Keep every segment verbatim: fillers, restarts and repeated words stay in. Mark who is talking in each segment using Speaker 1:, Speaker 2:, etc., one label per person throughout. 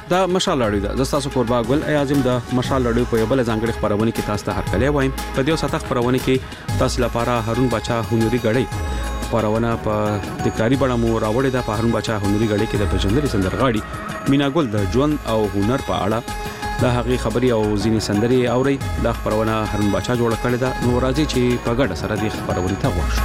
Speaker 1: دا مشال لړۍ ده. زه تاسو قربا ګل اعظم د مشال لړۍ په بل ځانګړي خبرونه کې تاسو ته هرکلی وایم. په دې ساته خبرونه کې تاسو لپاره هارون بچا هنري غړي خبرونه په تکراری بڼه مو راوړې ده. په هارون بچا هنري غړي کې د پیژندل سندرغاړي مینا ګل د ژوند او هنر په اړه دا هغه خبري او ځینې سندري اوري. دا خبرونه هارون بچا جوړ کړی ده. نو راځي چې په ګډه سره دې خبرونه ته ورشو.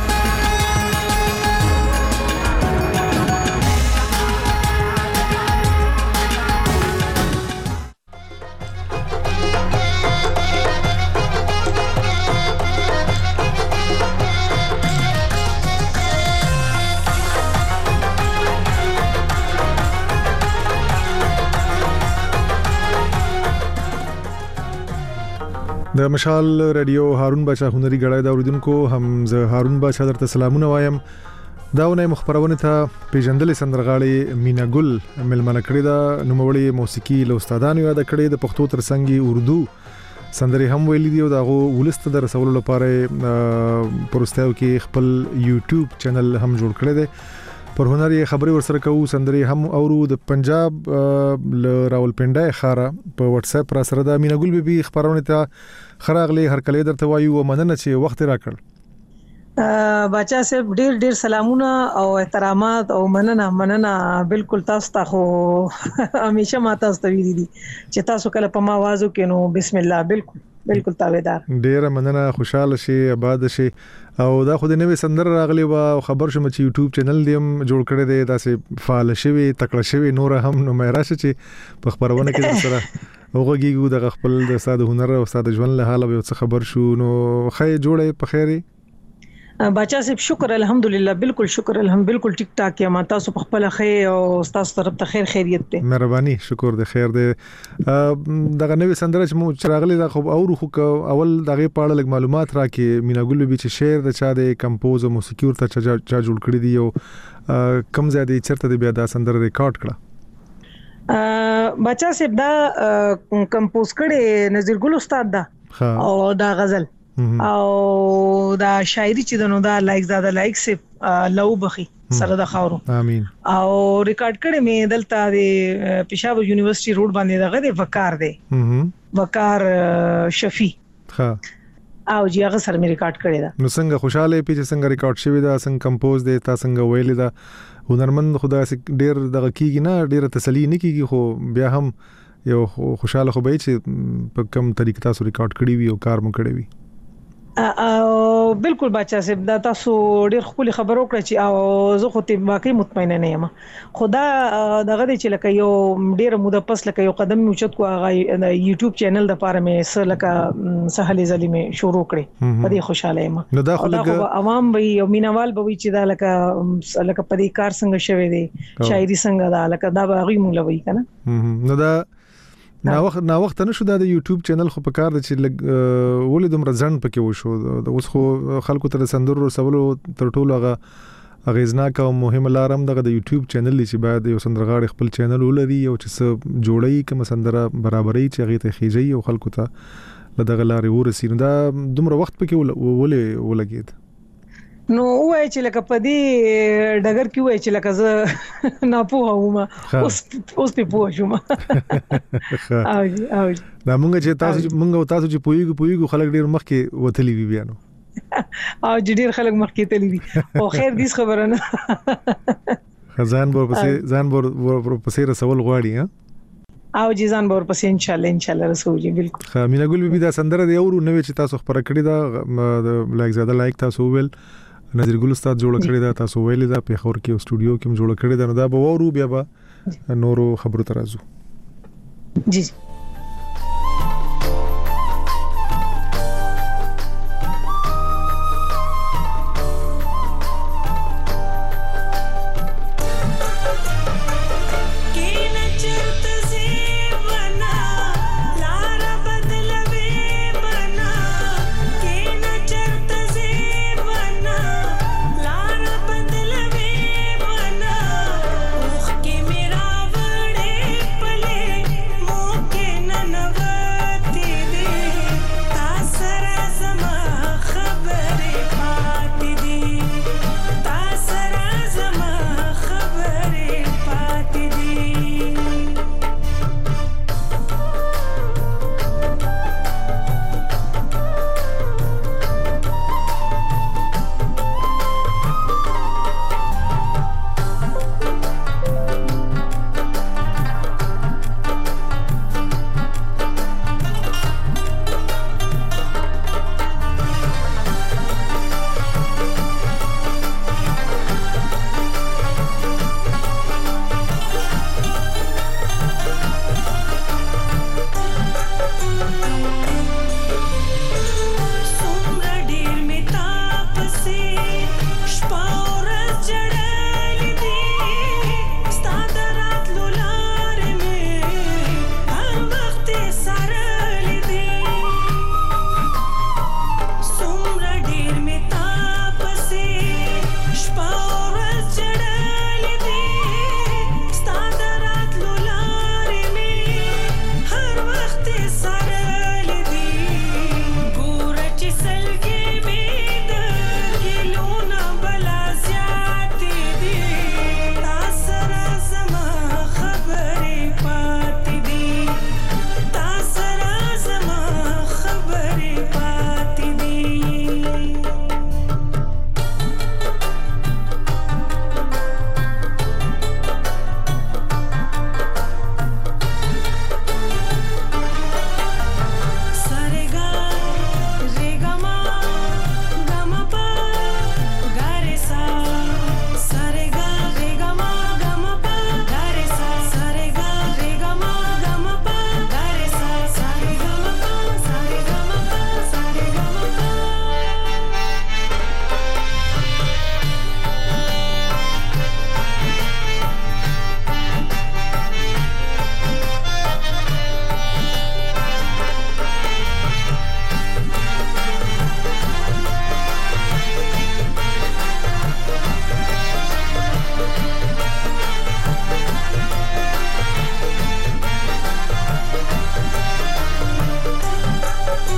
Speaker 2: د مشال رادیو هارون بچا هنري غړای دا اوریدونکو هم زه هارون بچا درته سلامونه وایم. داونه مخبرونه ته پیژندل سندرغاړي مینا ګل ملمنه کړی دا نوموړي موسیقي له استادانو یاد کړی د پښتو ترڅنګ اردو سندري هم ویلي دی او دا ولست در رسول لپاره پروستاو کې خپل یوټیوب چینل هم جوړ کړی دی. پر هنري خبري ورسره کوو سندري هم اورو. د پنجاب ل راولپنډای خاره په واتس اپ را سره د مینا ګل بي خبرونه ته خراغلي هر کله درته وایو ومننه چې وخت راکړ.
Speaker 3: بچا صاحب ډیر ډیر سلامونه او احترامات او مننه مننه بالکل تاسو ته خو همیشه ما تاسو ته ویلي دي چې تاسو کله په ما आवाज وکینو بسم الله بالکل بالکل تابعدار.
Speaker 2: ډیر مننه خوشاله شي آباد شي او دا خو د نوې سندر راغلی و خبر شوم چې یوټیوب چینل دیم جوړ کړی دی داسې فعال شوی تکړه شوی نور هم نو مې راشه چې په خبرونه کې سره وګورګو د خپل د استاد هنر او استاد ژوند له حاله به څه خبر شو نو خې جوړې په خیري.
Speaker 3: بچا صاحب شکر الحمدلله بالکل شکر الحمد بالکل ټیک ټاک یا ما تاسو په خپل خې او تاسو طرف ته خیر خیریت ته
Speaker 2: مهرباني شکر د خیر دی. دغه نوې سندره چې مو چراغلي دا خو او خو اول دغه پاړه لګ معلومات راکې مینا ګل بي چې شعر د چا د کمپوز او موسیقي ورته چا جوړ کړی دی او کم زیاده چرته د بیا دا سندره ریکارډ کړه.
Speaker 3: بچا صاحب دا کمپوز کړي نذیر ګل استاد دا او دا غزل او دا شاعري چې دنو دا لایک زاده لایک سي لو بخي سره د خاورو
Speaker 2: امين
Speaker 3: او ریکارډ کړي مې دلته د پېښور یونیورسيټي روډ باندې دغه د وقار دی وقار شفیع ها او جی هغه سره مې ریکارډ کړی دا.
Speaker 2: نو څنګه خوشاله پی چې څنګه ریکارډ شوی دا څنګه کمپوز دی تا څنګه ویل دا هنرمند خدا سي ډیر دغه کیږي نه ډیر تسلی نه کیږي خو بیا هم یو خوشاله خو به چې په کوم طریقه تاسو ریکارډ کړی وي او کار مو کړی وي.
Speaker 3: او بالکل بچا صاحب دا تاسو ډیر خپل خبرو کړی چې او زه خو ته واقعي مطمئنه نه یم. خدا دغه چې لکه یو ډیر موده پس لکه یو قدم اوچت کو هغه یوټیوب چینل د پاره مې سره لکه سهل زلی مې شروع کړی په دې خوشاله یم.
Speaker 2: نو دا خو
Speaker 3: عوام به یو مینوال به وي چې دا لکه لکه په دې کار څنګه شوی دی شاعري څنګه دا لکه دا به غي مونږ لوي کنه.
Speaker 2: نو دا نا وخت نا وخت نشو دا د یوټیوب چینل خو په کار د چې ولې دومره ځن پکې وشو اوس خو خلکو ته سندرو سوالو تر ټولو هغه اغیزناک او مهم لارم دغه د یوټیوب چینل چې باید یو سندرغاړي خپل چینل ولري او چې څه جوړي کوم سندره برابرۍ چې هغه ته خيږي او خلکو ته دغه لارې ورسینو دا دومره وخت پکې ولې ولګید.
Speaker 3: نو وای چې لکه پدی ډګر کې وای چې لکه زه نه پوهوم اوس اوس په پوه شوم. او او
Speaker 2: دا مونږ چې تاسو مونږ تاسو چې پویګو پویګو خلک ډیر مخ کې وتلی وی بیانو
Speaker 3: او ډیر خلک مخ کې تلی دي او خیر دې خبره نه
Speaker 2: خزان بور پسې ځان بور پسې رسول غواړي ها
Speaker 3: او جیزان بور پسې ان شاء الله ان شاء الله رسولي بالکل.
Speaker 2: خا مینا ګل بي دا سندره دی اورو نوې چې تاسو خبره کړی دا لایک زیاده لایک تاسو ویل نذیر ګل استاد جوړ کړی دا تاسو ویل دا په خور کې استودیو کې جوړ کړی دا نو دا به ورو بیا به نورو خبرو ترازو
Speaker 3: جی
Speaker 4: Okay.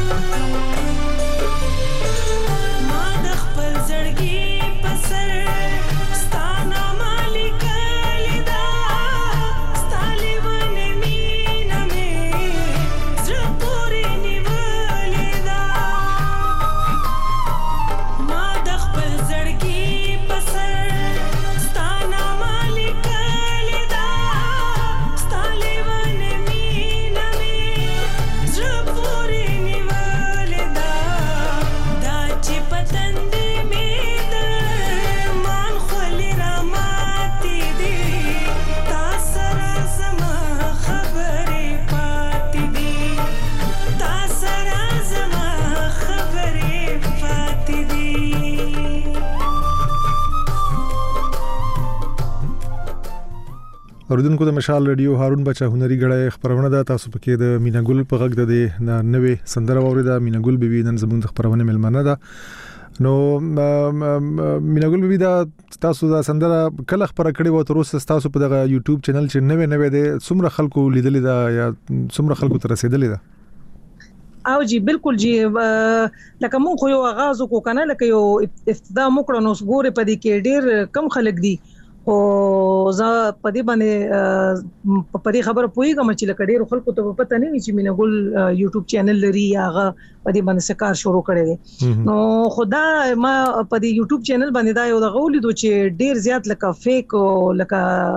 Speaker 2: اوریدونکو د مشال رادیو هارون بچا هنري غړې خبرونه ده تاسو پکې د میناګل په غږ د نوې سندره اوریدا میناګل بیبي نن زموږ د خبرونه ملمنه ده نو میناګل بیبي دا تاسو دا سندره کله خبره کړې و تر اوسه تاسو په دغه یوټیوب چینل چې نوې نوې ده څومره خلکو لیدلې ده یا څومره خلکو ته رسیدلې ده
Speaker 3: او جی بالکل جی لکه مونږ خو یو آغاز وکړو کنه لکه یو ابتدا موکړو نو ګوره په دې کې ډېر کم خلک دي او زه په دې باندې په دې خبره پوهیږم چې لکه ډېر خلکو ته پته نه وي چې میناګل یوټیوب چینل لري هغه په دې باندې سکار شروع کړی دی نو خدا ما په دې یوټیوب چینل باندې دا یو د غولیدو چې ډېر زیات لکه فیک او لکه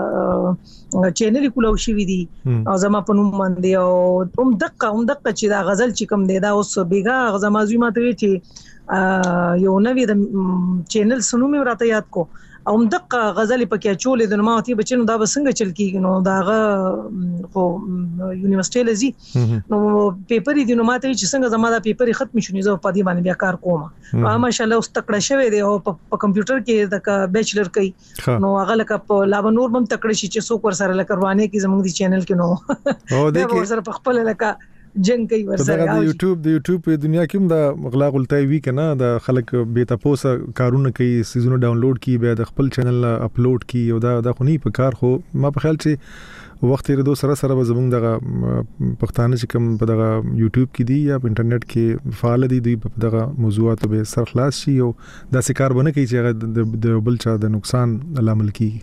Speaker 3: چینل کولو شي وي دي او زما په نوم باندې او هم دقه هم دقه چې دا غزل چې کوم دی دا اوس بیګا زما زوی ماته وی چې یو نوې د چینل سنوم راته یاد کو او دقه غزل پکې چولې د نو ماته بچنو دا بسنګ چل کیږي نو داغه خو یونیورسيټي لزی نو پیپر دي نو ماته چې څنګه زما دا پیپر ختم شونی زه په دې باندې بیا کار کوم ماشاءالله اوس تکړه شوی دی او په کمپیوټر کې د بیچلر کوي نو هغه لکه په لاو نور بم تکړه شي چې څوک ور سره لکه روانه کې زموږ دی چینل کې نو او د ور سره په خپل لکه جنگ کوي ورسره
Speaker 2: د یوټیوب د یوټیوب په دنیا کې هم د غلا غلطای وی کنه د خلک به تاسو کارونه کوي سیزونه ډاونلوډ کی به د خپل چینل اپلوډ کی او دا د خونی په کار خو ما په خیال چې وخت یې دوه سره سره زمونږ دغه پښتانه چې کوم په دغه یوټیوب کې دی یا په انټرنیټ کې فعال دي دوی په دغه موضوعات به سر خلاص شي او دا کار بنه کوي چې د بل چا د نقصان لامل کیږي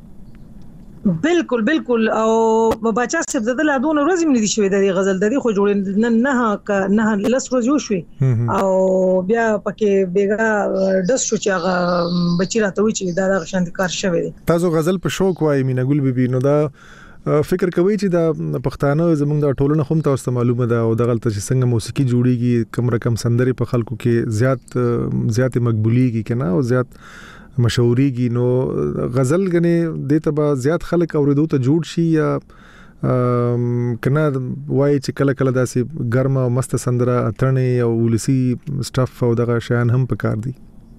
Speaker 3: بالکل بالکل او بچا صاحب د لادون ورځې مې دي شوې د غزل د خو جوړ نه نه نه لس ورځې شوې او بیا پکې بیګا د شو چې هغه بچی راته وی چې دا د شاند کار شوی دی
Speaker 2: تاسو غزل په شوق وای میناګل بیبي نو دا فکر کوي چې دا پښتانه زموږ د ټولنه هم تاسو ته معلومه ده او د غلطه چې څنګه موسیقي جوړیږي کم رقم سندري په خلکو کې زیات زیات مقبوليږي کنه او زیات مشهوريږي نو غزل غني دته به زیات خلک اوریدو ته جوړ شي یا کنه وای چې کله کله داسې ګرمه او مست سندره اترنه او ولسی سټاف او دغه شیان هم پکار دي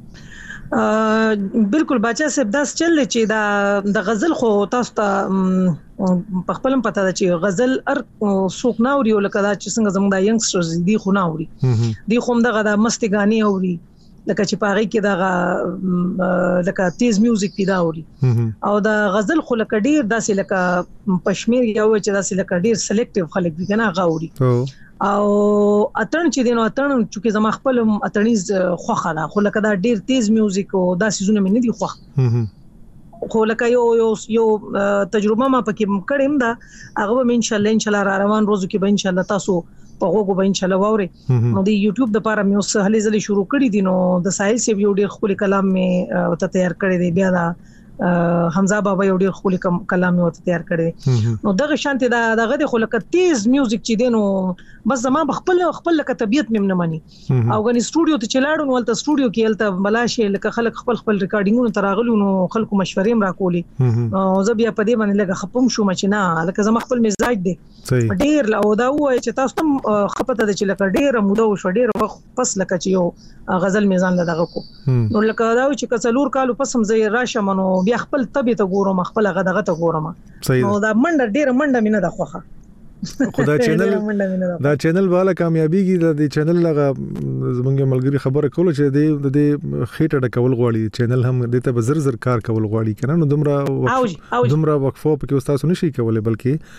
Speaker 3: بالکل بچا صاحب داس چل چې دا د غزل خو تاسو ته په خپل پته ده چې غزل ار سوق ناوري او لکه دا چې څنګه زموږ د ینګسترز دي خو ناوري دي خو دغه د مستګانی اوري لکه چې پاره کې دا لکه تیز میوزیک پیدا اوري او دا غزل خو لکه ډیر داسې لکه پښمیر یو چې داسې لکه ډیر سلیکټیو خلک دي کنه غاوري او اتن چې دینو اتن چې زما خپل اتنیز خوخه ده خو لکه دا ډیر تیز میوزیک او داسې زونه مې نه دي خوخ خو لکه یو یو یو تجربه ما پکې کړم دا هغه به ان شاء الله ان شاء الله روان روزو کې به ان شاء الله تاسو په هغه به ان شاء الله ووري نو د یوټیوب د لپاره مې اوس هلي ځلې شروع کړې دي نو د ساحل سی یو ډیر خپل کلام مې ته تیار کړی دی بیا دا حمزه بابا یو ډیر خپل کلام مې ته تیار کړی نو دغه شانتي دا دغه د خلک تیز میوزیک چې دینو بس زما خپل خپل لکه طبيعت مې نه مانی او غني سټوډیو ته چلاړو نو ولته سټوډیو کې الته ملاشه لکه خلک خپل خپل ریکارډینګونو تراغلو نو خلکو مشورې هم راکولي او زه بیا په دې باندې لکه خپم شوم چې نه لکه زما خپل مزاج دی ډیر لا او دا وای چې تاسو هم خپته د چې لکه ډیر موده وشو ډیر وخت پس لکه چې یو غزل میزان لدغه کو نو لکه دا چې کڅلور کالو پس هم زه راشه منو بیا خپل طبيعت ګورم خپل غدغه ته ګورم نو دا منډه ډیر منډه مینه د خوخه
Speaker 2: خدای چینل دا چینل والا کامیابیږي د چینل لغه زمونږ ملګری خبره کوله چې د د خېټه ډکول غواړي چینل هم د ته بزر زر کار کول غواړي کنه نو دومره دومره وقفو په کې استاد نشي کولای بلکې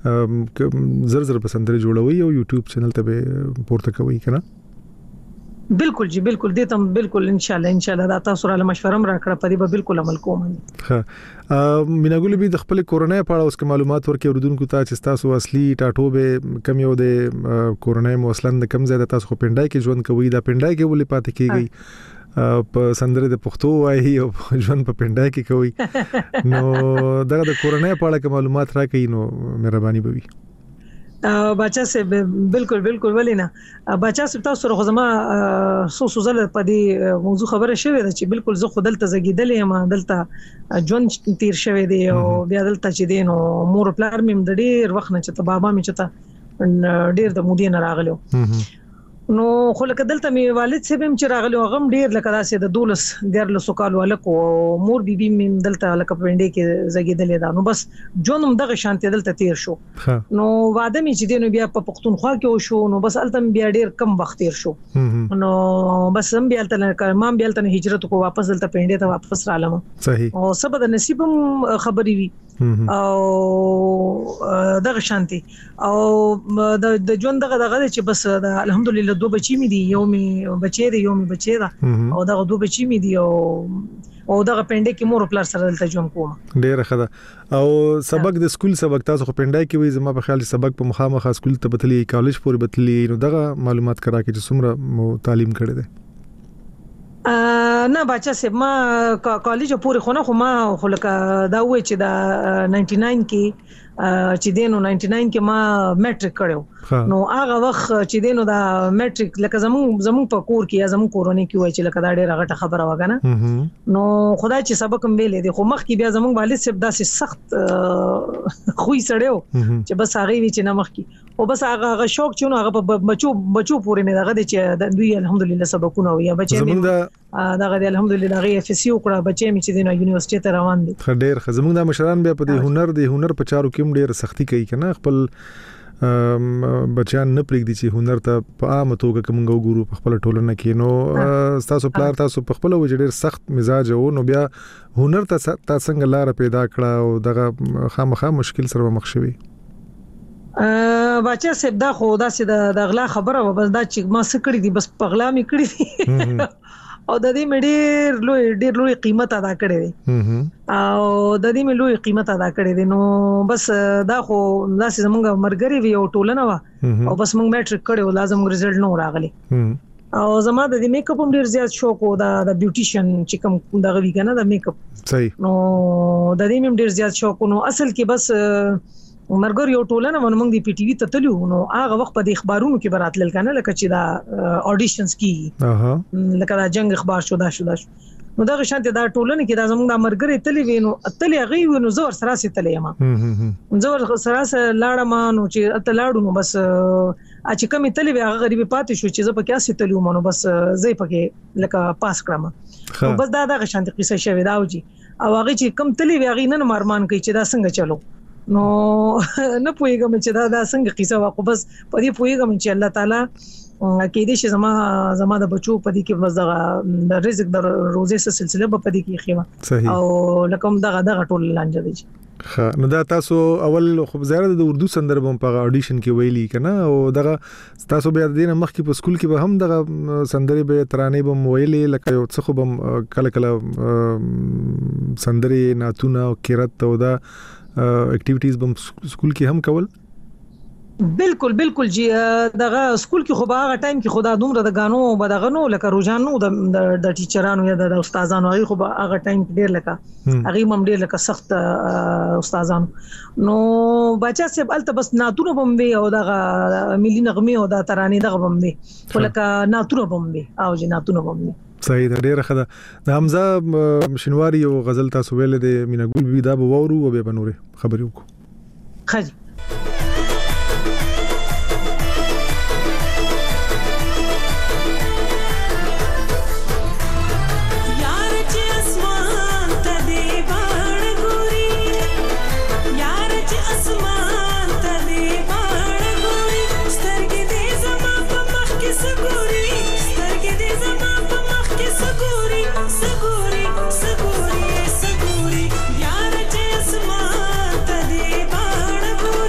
Speaker 2: زر زر پسندري جوړوي او یوټیوب چینل ته به پورته کوي کنه.
Speaker 3: بالکل جی بالکل دې ته بالکل ان شاء الله ان شاء الله دا تاسو را مشوره را کړه په دې به بالکل عمل کوم.
Speaker 2: ها میناګل به د خپل کورونای په اړه اوس معلومات ورکړي اوردونکو ته چې تاسو اصلي ټاټوبه کم یو د کورونای موصلند کم زیاده تاسو په پندای کې ژوند کوي دا پندای کې ولې پاتې کیږي په سندره د پښتو وایي او ژوند په پندای کې کوي نو دغه د کورونای په اړه معلومات راکړي نو مهرباني به وي.
Speaker 3: بچا سه بالکل بالکل ولینا بچا سه تاسو سره خو زما سو سو زله په دې موضوع خبره شوې ده چې بالکل زه خو دلته زګیدلې ما دلته جون تیر شوې دی او بیا دلته چې دین او مور پلار مې د ډیر وخت نه چې ته بابا مې چې ته ډیر د مودې نه راغلو نو خو لکه دلته مې والد صاحب هم چې راغلو غم ډیر لکه داسې د دولس ډیر له سوکال ولکو مور بیبي مې دلته لکه پندې کې زګیدلې ده نو بس جونم دغه شانتي دلته تیر شو نو واده مې چې دینو بیا په پښتونخوا کې وشو نو بس الته بیا ډیر کم وخت تیر شو نو بس هم بیا الته ما بیا الته هجرت کو واپس دلته پندې ته واپس رالم
Speaker 2: صحیح
Speaker 3: او سبا د نصیبم خبري وي او دغه شانتي او د ژوند دغه دغه چې بس الحمدلله دو بچی می دي یو می بچی دی یو می بچی دا او دغه دو بچی می دي او او دغه پندې کې مور پلار سره دلته ژوند کوم.
Speaker 2: ډیره ښه ده او سبق د سکول سبق تاسو خو پندای کې وي زما په خیال سبق په مخامخ سکول ته بتلی کالج پورې بتلی نو دغه معلومات کرا کې چې څومره مو تعلیم کړی دی.
Speaker 3: نه بچا سه ما کالج پورې خونه خو ما خو لکه دا وای چې دا نائنٹی نائن کې چې دینو نائنٹی نائن کې ما میټریک کړو نو هغه وخت چې دینو دا میټریک لکه زمون زمون په کور کې یا زمون کورونه کې وای چې لکه دا ډېر غټه خبره وګنه نو خدای چې سبق هم ویلې دي خو مخ کې بیا زمون والد صاحب داسې سخت خوې سړیو چې بس هغه وی چې نه مخ کې او بس هغه شوق چې نو هغه بچو بچو پورې مې دغه چې دوی الحمدلله سبقونه وي بچي مې دغه الحمدلله هغه اف سی وکړه بچي مې چې دینو یونیورسيټي ته روان دي.
Speaker 2: ډېر ښه زمونږ د مشران بیا په دې هنر د هنر په چارو کې ډېر سختی کوي کنه خپل بچیان نه پریږدي چې هنر ته په عامه توګه کومه وګورو په خپل ټولنه کې نو تاسو پلار تاسو په خپل وجه ډېر سخت مزاج وو نو بیا هنر ته تاسو څنګه لار پیدا کړه او دغه خامخا مشکل سره مخ شوي.
Speaker 3: بچا سه دا خو دا سه د غلا خبره و بس دا چې ما څه کړی دي بس پغلا می کړی دي او د دې مې ډېر لوی ډېر لوی قیمت ادا کړی دی او د دې مې لوی قیمت ادا کړی دی نو بس دا خو داسې زمونږ مرګري وی او ټولنه وا او بس موږ میټریک کړو لازم رزلټ نو راغلی او زما د دې میک اپ هم ډېر زیات شوق و دا د بیوټیشن چې کوم دغه وی کنه د میک اپ
Speaker 2: صحیح نو
Speaker 3: د دې مې ډېر زیات شوق نو اصل کې بس مرګر یو ټولنه موږ دی پی ټی وی ته تلو نو هغه وخت په د اخبارونو کې براتل کنه لکه چې دا اډیشنز کی اها لکه دا جنگ اخبار شو دا شو دا نو دا شانته دا ټولنه کې دا زموږ د مرګر تلې وینو تلې هغه وینو زور سره سي تلې ما زور سره سره لاړه ما نو چې اتلاړو نو بس ا چې کمی تلې هغه غریب پاتې شو چې زه پکې اسې تلو مونږ بس زې پکې لکه پاس کړم بس دا دا شانته قصه شوی دا وږي او هغه چې کم تلې هغه نن مارمان کوي چې دا څنګه چلو نو نه پوهیږم چې دا د څنګه قصه واقع بس په دې پوهیږم چې الله تعالی کې دې چې زما زما د بچو په دې کې بس دغه د رزق د روزي سلسله په دې کې خېما او لکه دغه دغه ټول لانجه دي.
Speaker 2: ها نو دا تاسو اول خو زیاده د اردو سندرب په اډیشن کې ویلي کنه او دغه تاسو بیا د دې مخ کې په سکول کې به هم دغه سندري به ترانه به ویلي لکه یو څه خو به کله کله سندري ناتونه او قرات او دا اکټیویټیز بم سکول کې هم کول.
Speaker 3: بالکل بالکل جی دغه سکول کې خو به هغه ټایم کې خدا دومره د غانو بدغه نو لکه روزانو د د ټیچرانو یا د استادانو هغه خو به هغه ټایم کې ډیر لکه هغه هم ډیر لکه سخت استادانو نو بچا سه الته بس ناتونه بمبي او دغه ملي نغمه او د ترانه دغه بمبي ولکه ناتونه بمبي او جی ناتونه بمبي
Speaker 2: صحیح ده ډیره ښه ده د حمزه شینواری او غزل تاسو ویل د میناګل بي دا به وورو او به بنوري خبرې وکړو.
Speaker 3: خج
Speaker 4: Saguri, saguri, yaar je asmaan ta de baad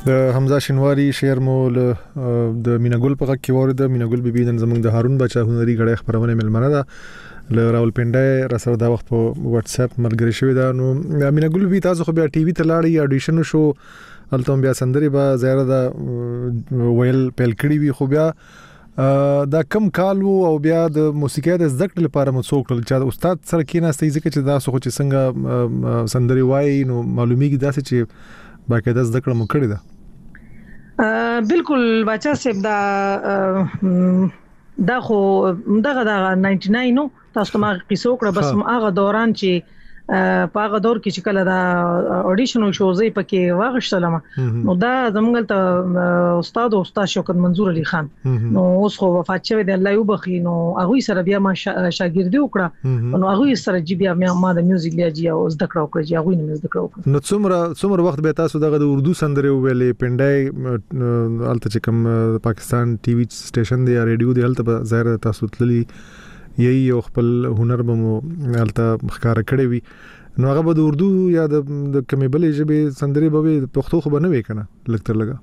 Speaker 2: د حمزه شینواری شعر مو د میناګل په کې ورده میناګل بیبي نن زمونږ د هارون بچا هنري غړې خبرونه ملمنه ده ل راولپنډه را سره دا وخت په واتس اپ ملګری شوی دا نو میناګل بیبي تاسو خو بیا ټي وي ته لاړی اډیشن شو الته بیا سندري به زیاده دا ویل پیل کړی وی خو بیا دا کم کال او بیا د موسیقي د زده کړې لپاره مو څوک چې استاد سره کېناستې ځکه چې دا سو چې څنګه سندري وای نو معلومیږي دا چې باقاعده زده کړه مو کړې
Speaker 3: ده بالکل بچا صاحب دا دا خو دغه دا ناینټي ناین نو تاسو ما قصو کړه بس هغه دوران چې په هغه دور کې چې کله دا اډیشن او شوزې پکې واغښتلم نو دا زمونږ ته استاد او استاد شوکت منظور علي خان نو اوس خو وفات شوی دی الله یو بخي نو هغه سره بیا ما شاګردي وکړه نو هغه سره چې بیا ما د میوزیک لیاجی او زده کړو کړی هغه نه زده کړو
Speaker 2: نو څومره څومره وخت به تاسو دغه د اردو سندره ویلې پندای الته چې کوم پاکستان ټي وي سټیشن دی یا ریډیو دی الته ظاهر تاسو تللی یی یو خپل هنر به مو الته ښکارا کړی وي نو هغه به د اردو یا د کومې بلې ژبې سندري به پښتو خو به نه وي کنه لکتر لګا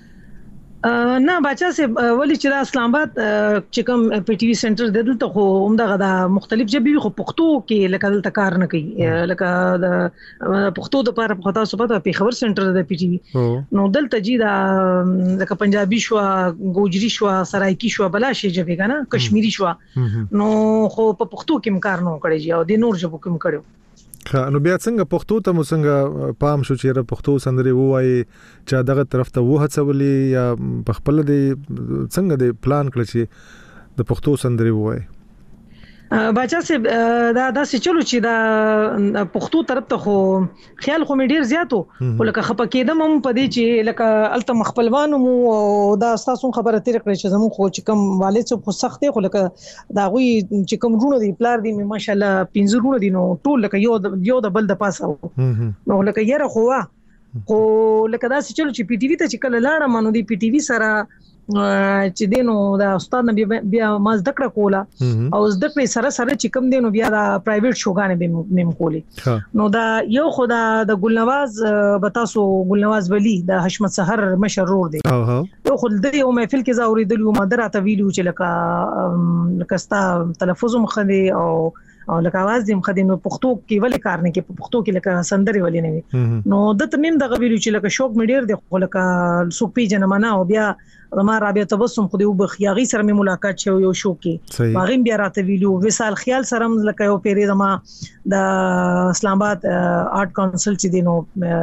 Speaker 3: نه بچا سه ولی چې د اسلام آباد چې کوم پی ټي وي سنټر د دلته خو همدغه د مختلف ژبې خو پښتو کې لکه دلته کار نه کوي لکه د پښتو د لپاره په تاسو پته په خبر سنټر د پی ټي وي نو دلته جی دا لکه پنجابي شو ګوجري شو سرایکی شو بلا شي ژبې کنه کشمیری شو نو خو په پښتو کې کار نه کړی او د نور ژبو کې کړو
Speaker 2: نو بیا څنګه پښتو ته مو څنګه پام شو چې را پښتو سندري وایي چې دغه طرف ته وه څولې یا په خپل دی څنګه دی پلان کړی چې د پښتو سندري وایي
Speaker 3: بچا سه دا دا چې چلو چې دا پښتو طرف ته خو خیال خو مې ډیر زیاتو ولکه خپه کېدم هم پدې چې لکه الته مخبلوانو مو دا تاسو خبره تیر کړی چې زمو خو چې کوم والد څخه خو سخت دی خو لکه دا غوي چې کوم رونه دی پلار دی ماشاءالله پنځه رونه دي نو ټول لکه یو یو د بل د پاسه نو لکه یره خو خو لکه دا چې چلو چې پی ټی وی ته چې کله لاړم نو دی پی ټی وی سره چې دینو دا استاد نبی بیا ما زده کړه کوله او زده کړې سره سره چې کوم دینو بیا دا پرایویټ شوګانې به مم کولې نو دا یو خدا د ګلنواز بتاسو ګلنواز ولی د حشمت سحر مشرور دی یو خل د یو محفل کې زاوري د یو مدره ته ویلو چې لکه لکه ستا تلفظ مخدي او او لکه आवाज دې مخدي نو پښتو کې ولې کار نه کې په پښتو کې لکه سندري ولې نه وي نو د تمیم د غویلو چې لکه شوق مې ډیر دی خو لکه سو پی جنمنه او بیا ما رابطه تبسم خو دې وبخیاغي سره مې ملاقات شو یو شو کې باغیم بیا راته ویلو وسال خیال سره لکه یو پیری دما د اسلام آباد آرت کونسل چې دینو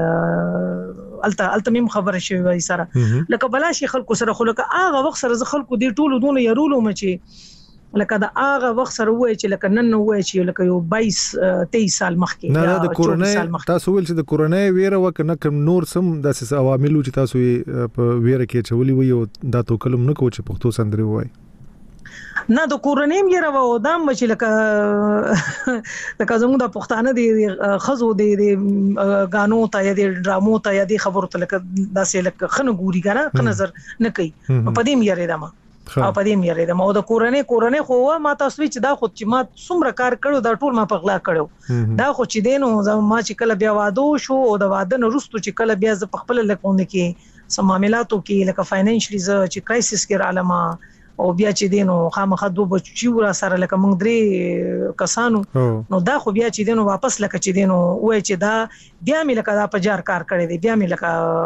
Speaker 3: الته الته مم خبره شوی وای سره لکه بلا شي خلکو سره خو لکه هغه وخت سره خلکو دې ټولو دونه يرولو مچي لکه دا هغه وخت سره وای چې لکه نن وای چې لکه یو بایس تیئیس سال مخکې
Speaker 2: نه د کورونا تاسو ول چې د کورونا ویره وکنه کوم نور سم داسې عوامل چې تاسو په ویره کې چولي وي او دا تو کلم نه کو چې پښتو سندري وای
Speaker 3: نه د کورونا یې راو دا مچ لکه لکه زموږ د پښتانه دی خزو دی غانو ته یا د ډرامو ته یا د خبرو ته لکه داسې لکه خنه ګوري کنه خ نظر نه کوي په دې مې یاره دما او په دې مې لري د مو د کورنۍ کورنۍ خو ما تاسو چې دا خو چې ما څومره کار کړو دا ټول ما په غلا کړو دا خو چې دینو ما چې کله بیا واده شو او د واده نه وروسته چې کله بیا ز په خپل لکونه کې سم معاملاتو کې لکه فاینانشلی ز چې کرایسس کې رالما او بیا چې دینو خامخا دوه بچي ورا سره لکه موږ درې کسانو نو دا خو بیا چې دینو واپس لکه چې دینو وای چې دا بیا مې لکه دا پجار کار کړی دی بیا مې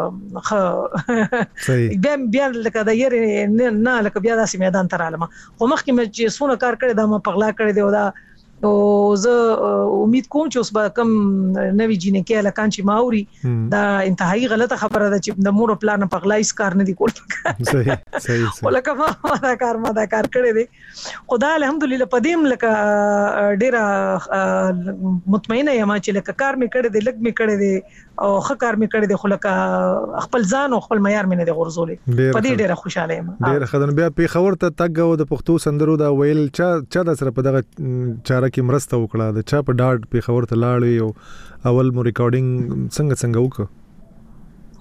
Speaker 3: لکه بیا بیا لکه دا یې نه لکه بیا داسې میدان ته رالم خو مخکې مې چې سونه کار کړی دا ما پغلا کړی دی او دا او زه امید کوم چې اوس به کم نوی جینې کې لکان چې ماوري دا انتهایی غلطه خبره ده چې د مور پلان په غلایس کار نه دی کول
Speaker 2: صحیح صحیح
Speaker 3: ولکه ما دا کار ما دا کار کړی دی خدای الحمدلله پدیم لکه ډیره مطمئنه یم چې لکه کار مې کړی دی لګ مې کړی دی او ښه کار مې کړی دی خو لکه خپل ځان او خپل معیار مې نه دی غورځولې پدې ډیره خوشاله یم
Speaker 2: ډیره خدای بیا په خبر ته تګ او د پښتو سندرو دا ویل چا چا د سره په دغه چاره کې مرسته وکړه د چا په ډاډ په خبر ته لاړې او اول مو ریکارډینګ څنګه څنګه وکړه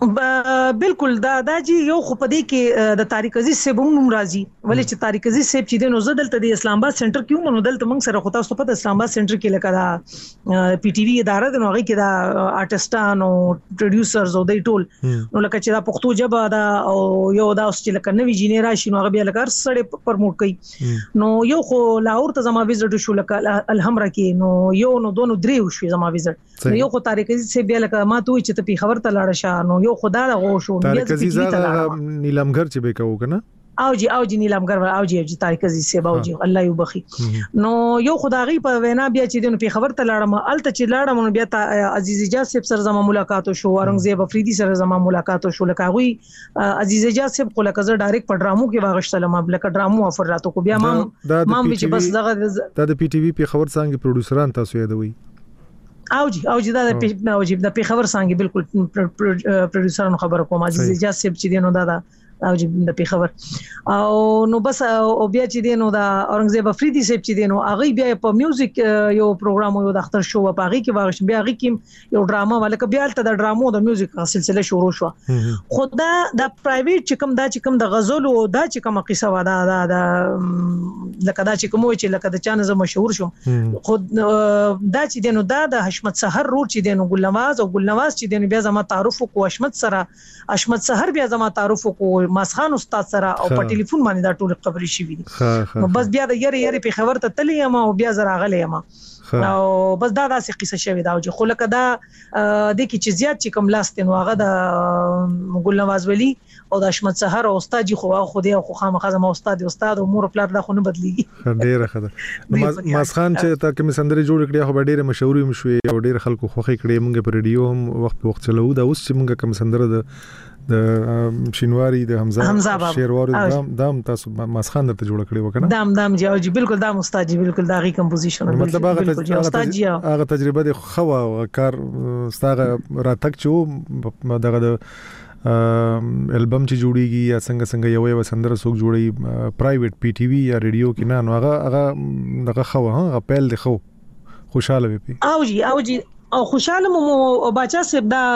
Speaker 3: بالکل دا دا جی یو خو پدې کې د طارق عزیز صاحب هم راځي ولې چې طارق عزیز صاحب چې د نو زدل ته د اسلام آباد سنټر کې هم نو دلته موږ سره خو تاسو په اسلام آباد سنټر کې لکه دا پی ټي وی اداره د نوغي کې دا آرټستان او پروډوسرز او د ټول نو لکه چې دا پښتو ژبه دا او یو دا اوس چې لکه نوې جینې راشي نو هغه بیا لکه سړی پرموټ کوي نو یو خو لاهور ته زما ویزټ شو لکه الحمرا کې نو یو نو دوه نو درې شو زما ویزټ نو یو خو طارق عزیز صاحب بیا لکه ما ته چې ته په خبر ته لاړ شه نو یو خدا لا غو شو
Speaker 2: طارق عزیز هغه نیلمګر چې به کوو کنه
Speaker 3: او جی او جی نیلمګر او جی جی طارق عزیز صاحب او جی الله یو بخي نو یو خدایي په وینا بیا چې دنه په خبر ته لاړم الته چې لاړم نو بیا عزیز اجاز صاحب سره زما ملاقات شو اورنګزیب افریدي سره زما ملاقات شو لکه غوي عزیز اجاز صاحب خو لکه زه ډایرکټ په ډرامو کې واغشتل ما لکه ډرامو افر راتو کو بیا ما ما چې بس دغه
Speaker 2: د پی ټي وی په خبر څنګه پروډوسران تاسو یادوي
Speaker 3: او جی او جی دا د او جی د پیښور څنګه بالکل پروډوسرانو خبر کوم عزیز اجاز صاحب چې دینو دا او جی د پیښور او نو بس او بیا چې دینو دا اورنګزیب افریدي صاحب چې دینو هغه بیا په میوزیک یو پروګرام یو د اختر شو په هغه کې واغش بیا هغه کې یو ډراما ولکه بیا ته د ډرامو د میوزیک سلسله شروع شو خدا د پرایویټ چې کوم دا چې کوم د غزل او دا چې کوم قصه ودا دا لکه دا چې کوم چې لکه د چانه مشهور شو خود دا چې دینو دا د حشمت سحر رور چې دینو ګل نواز او ګل نواز چې دینو بیا زما تعارف کو حشمت سره حشمت سحر بیا زما تعارف کو ماسخان استاد سره او په ټلیفون باندې دا ټول خبرې شي وي نو بس بیا د یری یری په خبر ته تلې ما او بیا زرا غلې ما او بس دا داسې قصه شوی دا چې خو لکه دا د کی چې زیات چې کوم لاست نو هغه د ګل نواز ولی او د حشمت سحر او استاد خو خو دی خو خامخا زما استاد استاد او مور پلار دا خو نه بدلیږي
Speaker 2: ډیره خبره ماسخان چې تا کوم سندري جوړ کړی خو ډیره مشهور هم شوی او ډیره خلکو خوخي کړی مونږ په ریډیو هم وخت وخت چلو دا اوس چې مونږ کوم سندره د د شینواری د حمزه شیروار دام دام تاسو ماسخان درته جوړ کړی وکنه
Speaker 3: دام دام جی او جی بالکل دام استاد جی بالکل دا غي کمپوزیشن
Speaker 2: مطلب هغه استاد جی هغه تجربه د خو کار ستاره راتک چې دغه د البم چې جوړیږي یا څنګه څنګه یو یو سندره څوک جوړي پرایویټ پی ټي وی یا ریډیو کې نه نو هغه هغه دغه خو هغه پیل دی خو خوشاله وي
Speaker 3: او جی او جی او خوشاله مو بچا سب دا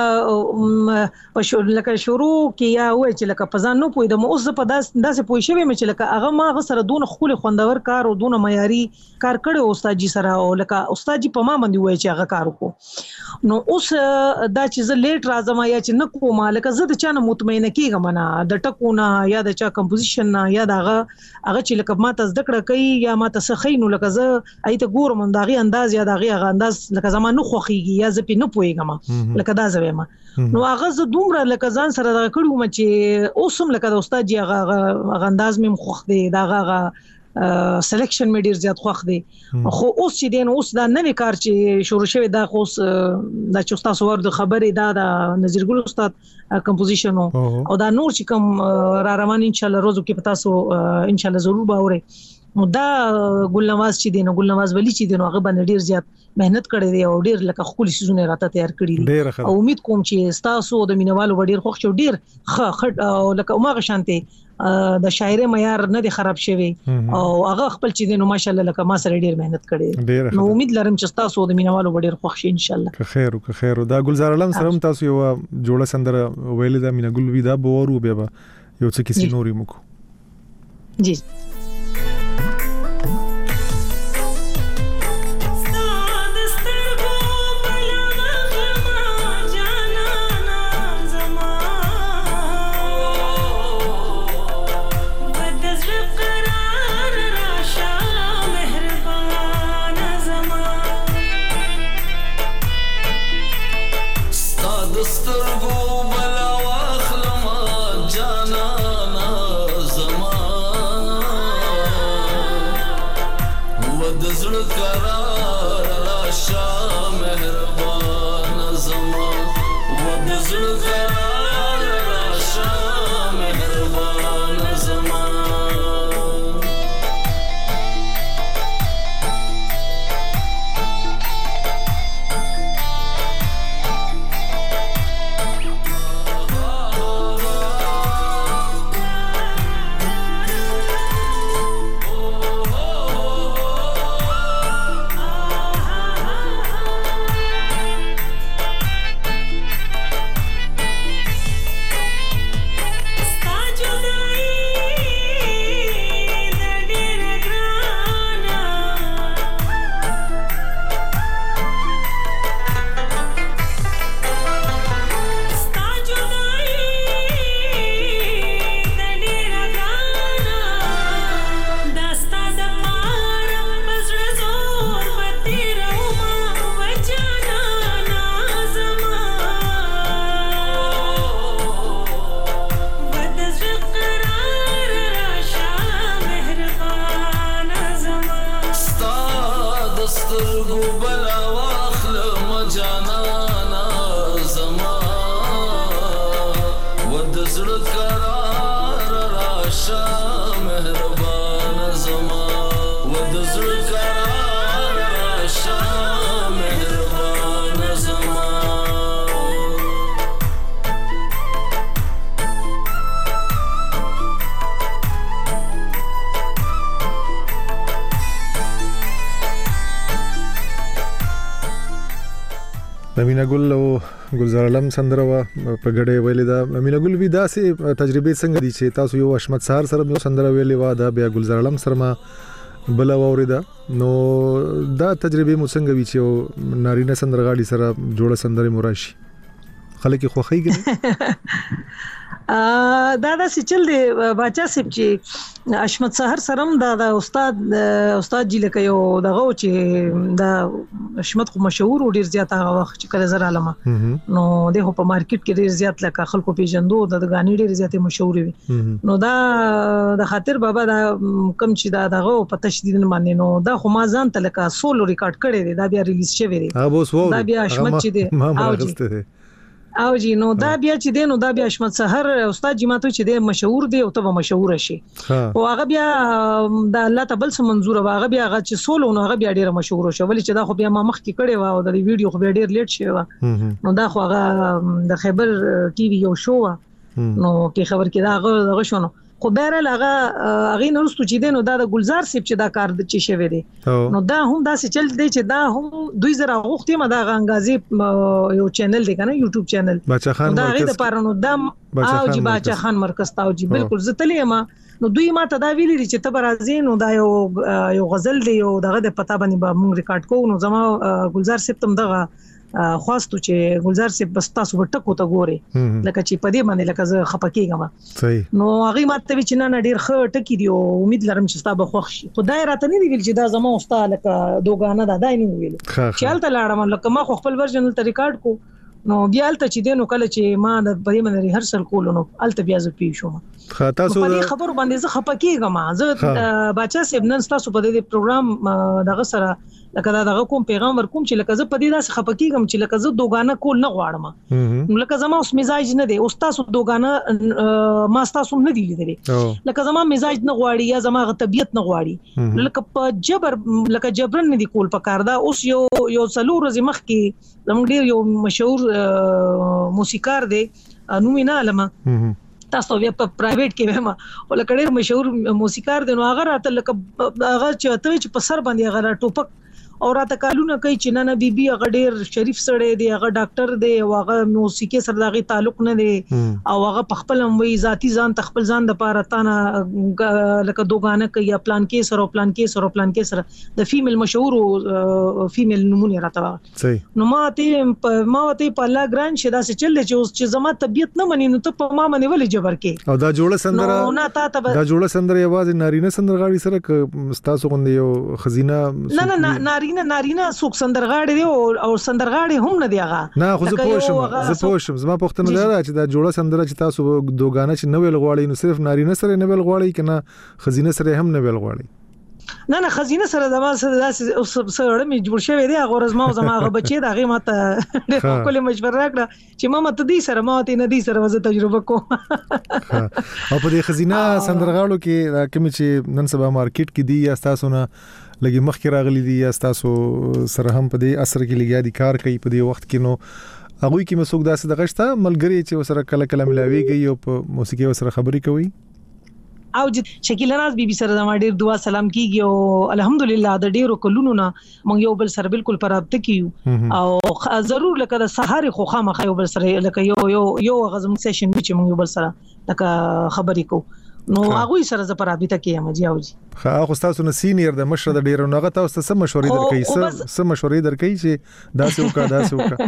Speaker 3: په شو لکه شروع کې یا وای چې لکه پزان نو پوي د مو اوس په داس داسې پوي شوی مې چې لکه هغه ما غ سره دون خول خوندور کار او دون معیاري کار کړي استاد جی سره او لکه استاد جی په ما باندې وای چې هغه کار وکړو نو اوس دا چې زه لیټ راځم یا چې نه کوم لکه زه د چانه مطمئنه کیږم نه د ټکونه یا د چا کمپوزیشن یا دغه هغه چې لکه ما ته زده کړه کوي یا ما ته سخینو لکه زه ایت ګورم دغه انداز یا دغه انداز لکه زمانه خوخي یا زه په نه پويګم لکه دا زویم نو هغه زه دومره لکه ځان سره دا کړو م چې اوسم لکه د استاد جی هغه انداز مې خوخ دی دا هغه سلیکشن مې ډیر زیات خوخ دی خو اوس چې دین اوس دا نوې کار چې شروع شوی دا خو د چوستا سوور د خبرې دا د نذیر ګل استاد کمپوزیشن او دا نور چې کوم را روان ان شاء الله روزو کې پتا سو ان شاء الله ضرور باوري نو دا ګل نواز چې دین ګل نواز ولی چې دین هغه باندې ډیر زیات مهنت کړې دی او ډیر لکه خولي سيزونه راته تیار کړی دي او امید کوم چې تاسو د مینوالو ډیر خوښ شو ډیر خ او لکه ماغه شانته د شاعر معیار نه دی خراب شوی او هغه خپل چې دینو ماشاءالله لکه ما سره ډیر مهنت کړې نو امید لرم چې تاسو د مینوالو ډیر خوښ شي ان شاء الله
Speaker 2: که خیر او که خیر دا ګلزار علم سره تاسو یو جوړه سندره ویل دا مینا ګل وی دا بورو بیا یو څه کیسې نوري مکو
Speaker 3: جی
Speaker 4: زمان سترګو بلا واخلم جانانا زما ود زړه قرار راشه مهربان زما ود زړه قرار راشه مهربان زما
Speaker 2: مینا ګل او ګلزار علم سندره وا په غړې ویلې دا مینا ګل وی داسې تجربه څنګه دي چې تاسو یو اشمت سهار سره یو سندره ویلې وا دا بیا ګلزار علم سره ما بل اوریدا نو دا تجربه مو څنګه وی چې نارینه سندرغاړي سره جوړه سندره مراشي خلک خوخی کړي
Speaker 3: دا دا سچل دی بچا سپ چې اشمت سحر سرم دا د استاد استاد جی لکه یو دغه چې دا اشمت خو مشهور او ډیر زیات هغه وخت چې کله زر علامه نو دغه په مارکیټ کې ډیر زیات لکه خلکو پیژندو د غانې ډیر زیات مشهور وي نو دا د خاطر بابا دا کم چې دا دغه په تشدید باندې نو دا خو ما ځان ته لکه سولو ریکارډ کړی دی دا بیا ریلیز شوی دی دا بیا اشمت چې دی او جی نو دا بیا چې دی نو دا بیا اشمت سحر استاد جی ماته چې دی مشهور دی او ته مشهور شي او هغه بیا د الله تبل سم منظور هغه بیا هغه چې سولو نو هغه بیا ډیر مشهور شو ولې چې دا خو بیا ما مخ کې کړي و او د ویډیو خو بیا ډیر لیټ شوی و نو دا خو هغه د خیبر ټي وي یو شو نو کې خبر کې دا هغه شونه خو بیره لغه اغه نورستو چې دینو دا د ګلزار سپ چې دا کار د چی شوی دی نو دا هم دا چې چل دی چې دا هم دوی زره غوښتي ما دا غنګازي یو چینل دی کنه یوټیوب چینل
Speaker 2: بچا خان
Speaker 3: مرکز دا غي د پارانو دم او جی بچا خان مرکز تاو جی بالکل زتلې ما نو دوی ما ته دا ویلي چې ته برازین نو دا یو یو غزل دی یو دغه د پتا باندې به مونږ ریکارډ کوو نو زما ګلزار سپ تم دغه خواستو چې ګلزار سپ بس تاسو ورټکو ته ګوري لکه چې پدې باندې لکه زه خپکیږم
Speaker 2: صحیح
Speaker 3: نو هغه ماته چې نه ډیر ښه ټکی دی او امید لرم چې تاسو به خوښ شي خدای راته نه دی ویل چې دا زما استاد لکه دوګانه دا دای نه ویل چالت لاړم لکه ما خپل ورژن ته ریکارډ کو نو بیا الته چې دینو کله چې ما د پدې باندې ریهرسل کول نو الته بیا زه پی شوم
Speaker 2: خاطا سو
Speaker 3: په دې خبر باندې زه خپکیږم زه بچا سیب نن تاسو په دې پروګرام دغه سره لکه دا دغه کوم پیغام ورکوم چې لکه زه په دې داسې خپکیږم چې لکه زه دوګانه کول نه غواړم نو لکه زما اوس مزاج نه دی اوس تاسو دوګانه ما تاسو نه دی لیدلی لکه زما مزاج نه غواړي یا زما طبيعت نه غواړي لکه په جبر لکه جبرن نه دی کول پکار دا اوس یو یو څلور ورځې مخکې زموږ ډیر یو مشهور موسیقار دی نومینا علما تاسو بیا په پرایویټ کې ومه ولکه ډیر مشهور موسیقار دی نو هغه راته لکه هغه چې په سر باندې هغه ټوپک او راته کالونه کوي چې نه نه بي بي هغه ډیر شریف سره دی هغه ډاکټر دی او هغه موسیقي سره دغه تعلق نه دی او هغه په خپل وی ذاتی ځان تخپل ځان د پاره تانه لکه دوګانه کوي پلان کې سره پلان کې سره پلان کې سره د فیمیل مشهور فیمیل نمونه راته
Speaker 2: صحیح
Speaker 3: نو ما ته ما ته په الله ګران شدا چې چل چې اوس چې زما طبيعت نه مني نو ته په ما باندې ولې جبر کې
Speaker 2: او دا جوړه سندره دا جوړه سندره یوازې نارینه سندرغاړي سره تاسو غوندي یو خزینه
Speaker 3: نه نه نارینه نارینه څوک سندرغاړي دی او سندرغاړي هم نه دی هغه
Speaker 2: نه خو زه پوښم زه پوښم زما پوښتنه دا چې دا جوړه سندره چې تاسو دوګانه چې نوې لغواړي نو صرف نارینه سره نوې لغواړي کنه خزینه سره هم نوې لغواړي
Speaker 3: نه نه خزینه سره زما سره داسې سره مې جوړ شوی دی هغه ورځ ما زما هغه بچی دا هغه ماته خپل مشوره راکړه چې ما ماته دې سره ما ته نه دې سره وزه تجربه کوم
Speaker 2: او په دې خزینه سندرغاړو کې کوم چې نن سبا مارکیټ کې دی یا تاسو نه لګي مخ کې راغلي دي یا تاسو سره هم په دې اثر کې لګیا دي کار کوي په دې وخت کې نو هغه کې مسوک داسې دغه شته ملګری چې وسره کله کله ملاويږي او په موسیقي وسره خبري کوي
Speaker 3: او چې شکیل ناز بي بي سره زما ډیر دعا سلام کیږي او الحمدلله د ډیرو کلونو نه مونږ یو بل سره بالکل پرابطه کیو او ضرور لکه د سحر خو خامخ یو بل سره لکه یو یو یو غزم سیشن چې مونږ یو بل سره لکه خبرې کو نو هغه سره ز پرابطه کیم جی او جی
Speaker 2: خا خو تاسو نه سینیر د مشر د ډیرو نغه تاسو څه مشورې درکې څه څه مشورې درکې چې داسې وکړه داسې وکړه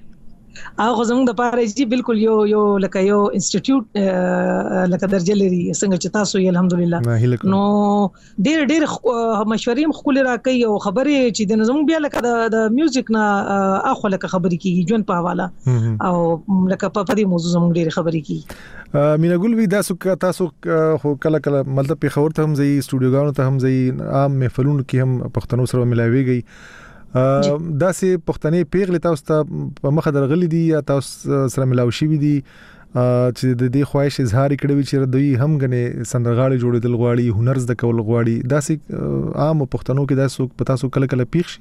Speaker 3: هغه زموږ د پاره چې بالکل یو یو لکه یو انسټیټیوټ لکه درجه لري څنګه چې تاسو یې الحمدلله نو ډېر ډېر مشورې خپل راکې او خبرې چې د نظم بیا لکه د میوزیک نه اخو لکه خبرې کیږي جون په حواله او لکه په دې موضوع زموږ ډېر خبرې کیږي
Speaker 2: مینا ګل وی تاسو تاسو خو کله کله مطلب په خبر ته هم ځي سټوډیوګانو ته هم ځي عام محفلونو کې هم پښتنو سره ملاويږي داسې پښتنې پیغلې تاسو ته په مخه درغلي دي یا تاسو سره ملاوي شوي دي چې د دې خواهش اظهار کړی چې دوی هم غنې سندرغاړي جوړېدل غواړي هنر زده کول غواړي داسې عام پښتنو کې داسې پتا سو کله کله پیښ شي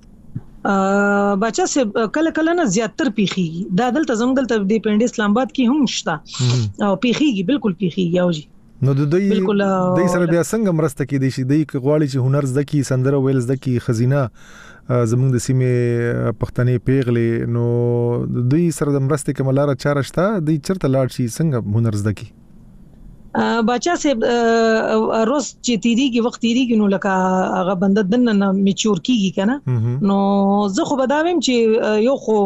Speaker 3: بچا سه کله کله نه زیاتر پیخي دا دلته زموږ دلته د پنډ اسلام آباد کې هم شته او پیخيږي بالکل پیخيږي او جی
Speaker 2: نو د دوی د سره بیا څنګه مرسته کې دي شي د غواړي چې هنر زده کی سندره ویل زده کی خزینه زموږ د سیمه پښتنې پیغلې نو دوی سره د مرسته کې ملاره چاره شته د چرته لاړ شي څنګه هنر زده کی
Speaker 3: بچا سه روز چې تیریږي وخت تیریږي نو لکه هغه بنده دنه میچور کیږي کنه نو زه خو بداوم چې یو خو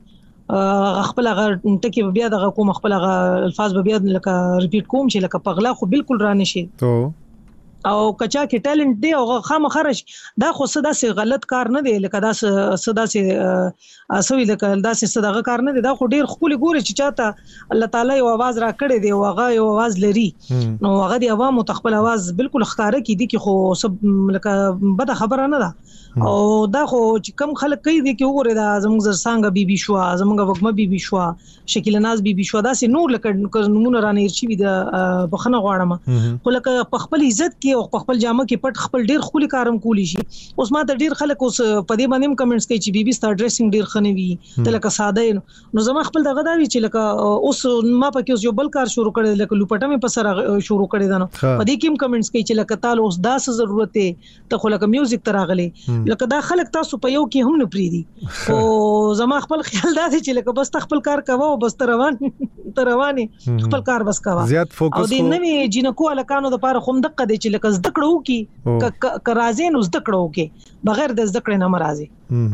Speaker 3: خپل هغه ټکی بیا د کوم خپل هغه الفاظ بیا لکه ریپیټ کوم چې لکه پغلا خو بالکل را نشي او کچا کې ټالنت دی او خامخرش دا خو صدا سي غلط کار نه دی لکه دا صدا سي اسوي لکه دا سي صدقه کار نه دی دا خو ډیر خپل ګوري چې چاته الله تعالی یو आवाज را کړی دی او هغه یو आवाज لري نو هغه دی عوامو تخپل आवाज بالکل ښکارا کی دي کې خو سب لکه بد خبره نه ده او دا خو چې کم خلک کوي دي کې وګوره دا زموږ زرسانګه بيبي شو زموږ وګمه بيبي شو شکیل ناز بيبي شو دا سي نور لکه نمونه رانه ارچي وي د بخنه غواړم خو لکه په خپل عزت کې او په خپل جامه کې پټ خپل ډیر خولي کارم کولی شي اوس ما ته ډیر خلک اوس په دې باندې کمنټس کوي چې بيبي ستار ډریسینګ ډیر خنوي ته لکه ساده نو زما خپل دغه دا وی چې لکه اوس ما په کې اوس یو بل کار شروع کړی لکه لوپټه مې په سره شروع کړی دا نو په دې کې کمنټس کوي چې لکه تعال اوس داس ضرورت ته خو لکه میوزیک تراغلي لکه دا خلک تاسو په یو کې هم نه پریدي او زما خپل خیال دا چې لکه بس خپل کار کوو بس روان تر رواني خپل کار بس کوو
Speaker 2: زیات فوکس
Speaker 3: او د نوې جنکو الکانو د پاره خوم دقه دي چې لکه زده کړو کی کرازین زده کړو کی بغیر د زده کړې نه مرাজি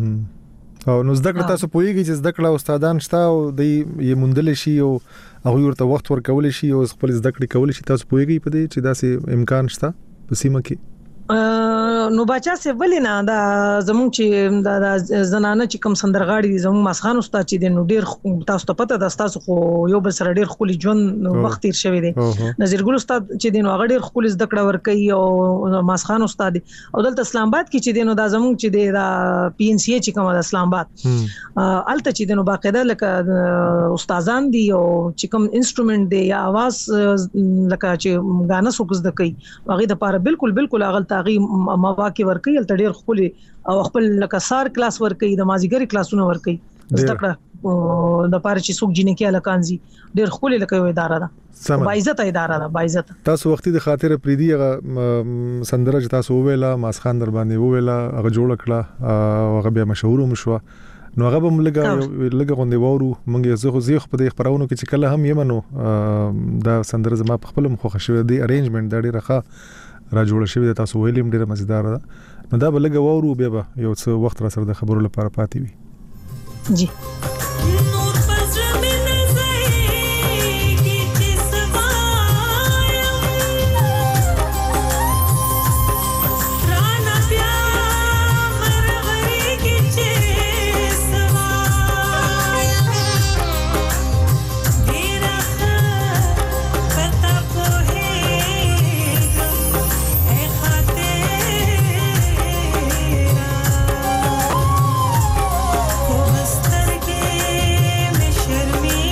Speaker 2: او نو زده کړه تاسو پوهیږئ چې زده کړه استادان شته او د یې مندل شي او هغه ورته وخت ورکول شي او خپل زده کړې کول شي تاسو پوهیږئ په دې چې داسې امکان شته په سیمه کې
Speaker 3: نو بچا سه ولینا دا زمون چې دا زنانه چې کم سندرغاړي دي زمون ماسخان استاد چې نو ډیر تاسو ته پته ده تاسو خو یو بل سره ډیر خولي جون وخت تیر شوی دی نظیر ګل استاد چې دینو هغه ډیر خولي زده کړه ور کوي او ماسخان استاد او دلته اسلام آباد کې چې دینو دا زمون چې دی دا پی ان سی چې کوم د اسلام آباد الته چې دینو باقاعده لکه استادان دي او چې کوم انسټرومنت دی یا आवाज لکه چې غانه سوکس د کوي هغه د پاره بالکل بالکل هغه تاغي مواقع ورکي تل ډیر خپل او خپل لکه سار کلاس ورکي د مازیګری کلاسونه ورکي زده کړه د پاره چې څوک جنې کې الکانزي ډیر خپل لکه یو اداره ده باعزت اداره ده باعزت
Speaker 2: تاسو وختي د خاطر پریدي سندره چې تاسو ویلا ماسخان در باندې ویلا هغه جوړ کړه او هغه بیا مشهور مشوا نو هغه هم لګه لګه غونډې وورو مونږ زه خو زیخ په دې خبرونو کې چې کله هم یمنو دا سندره زما په خپل مخه شوی دی ارینجمنت دا ډیره ښه را جوړ شوی د تاسو ویلیم ډیره مزیدار ده نو دا بلګه وورو بیا به یو څه وخت را سره د خبرو لپاره پاتې وي
Speaker 3: جی
Speaker 5: Shut me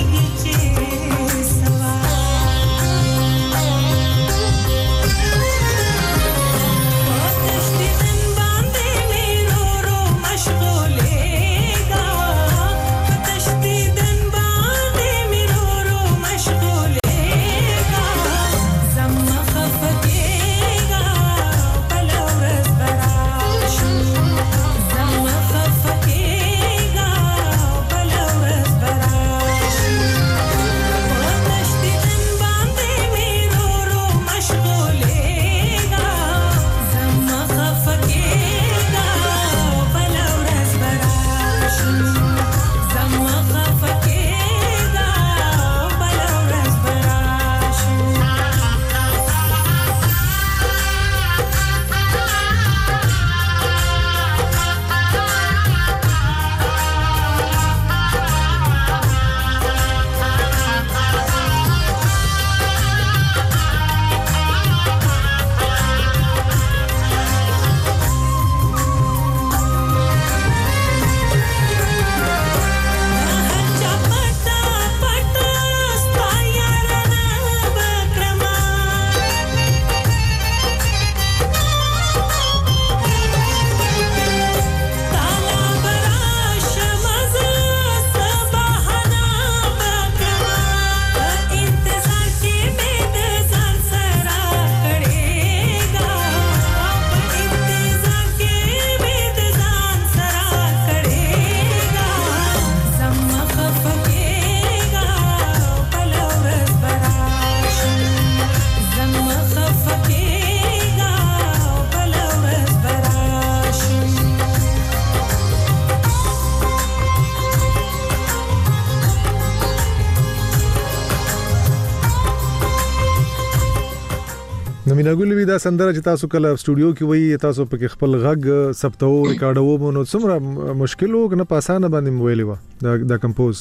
Speaker 2: مینا ګل وی دا سندره چې تاسو کله سټوډیو کې وای تاسو په خپل غږ ثبتو ریکارډو نو څومره مشکل و کنه په اسانه باندې ویلې و دا دا کمپوز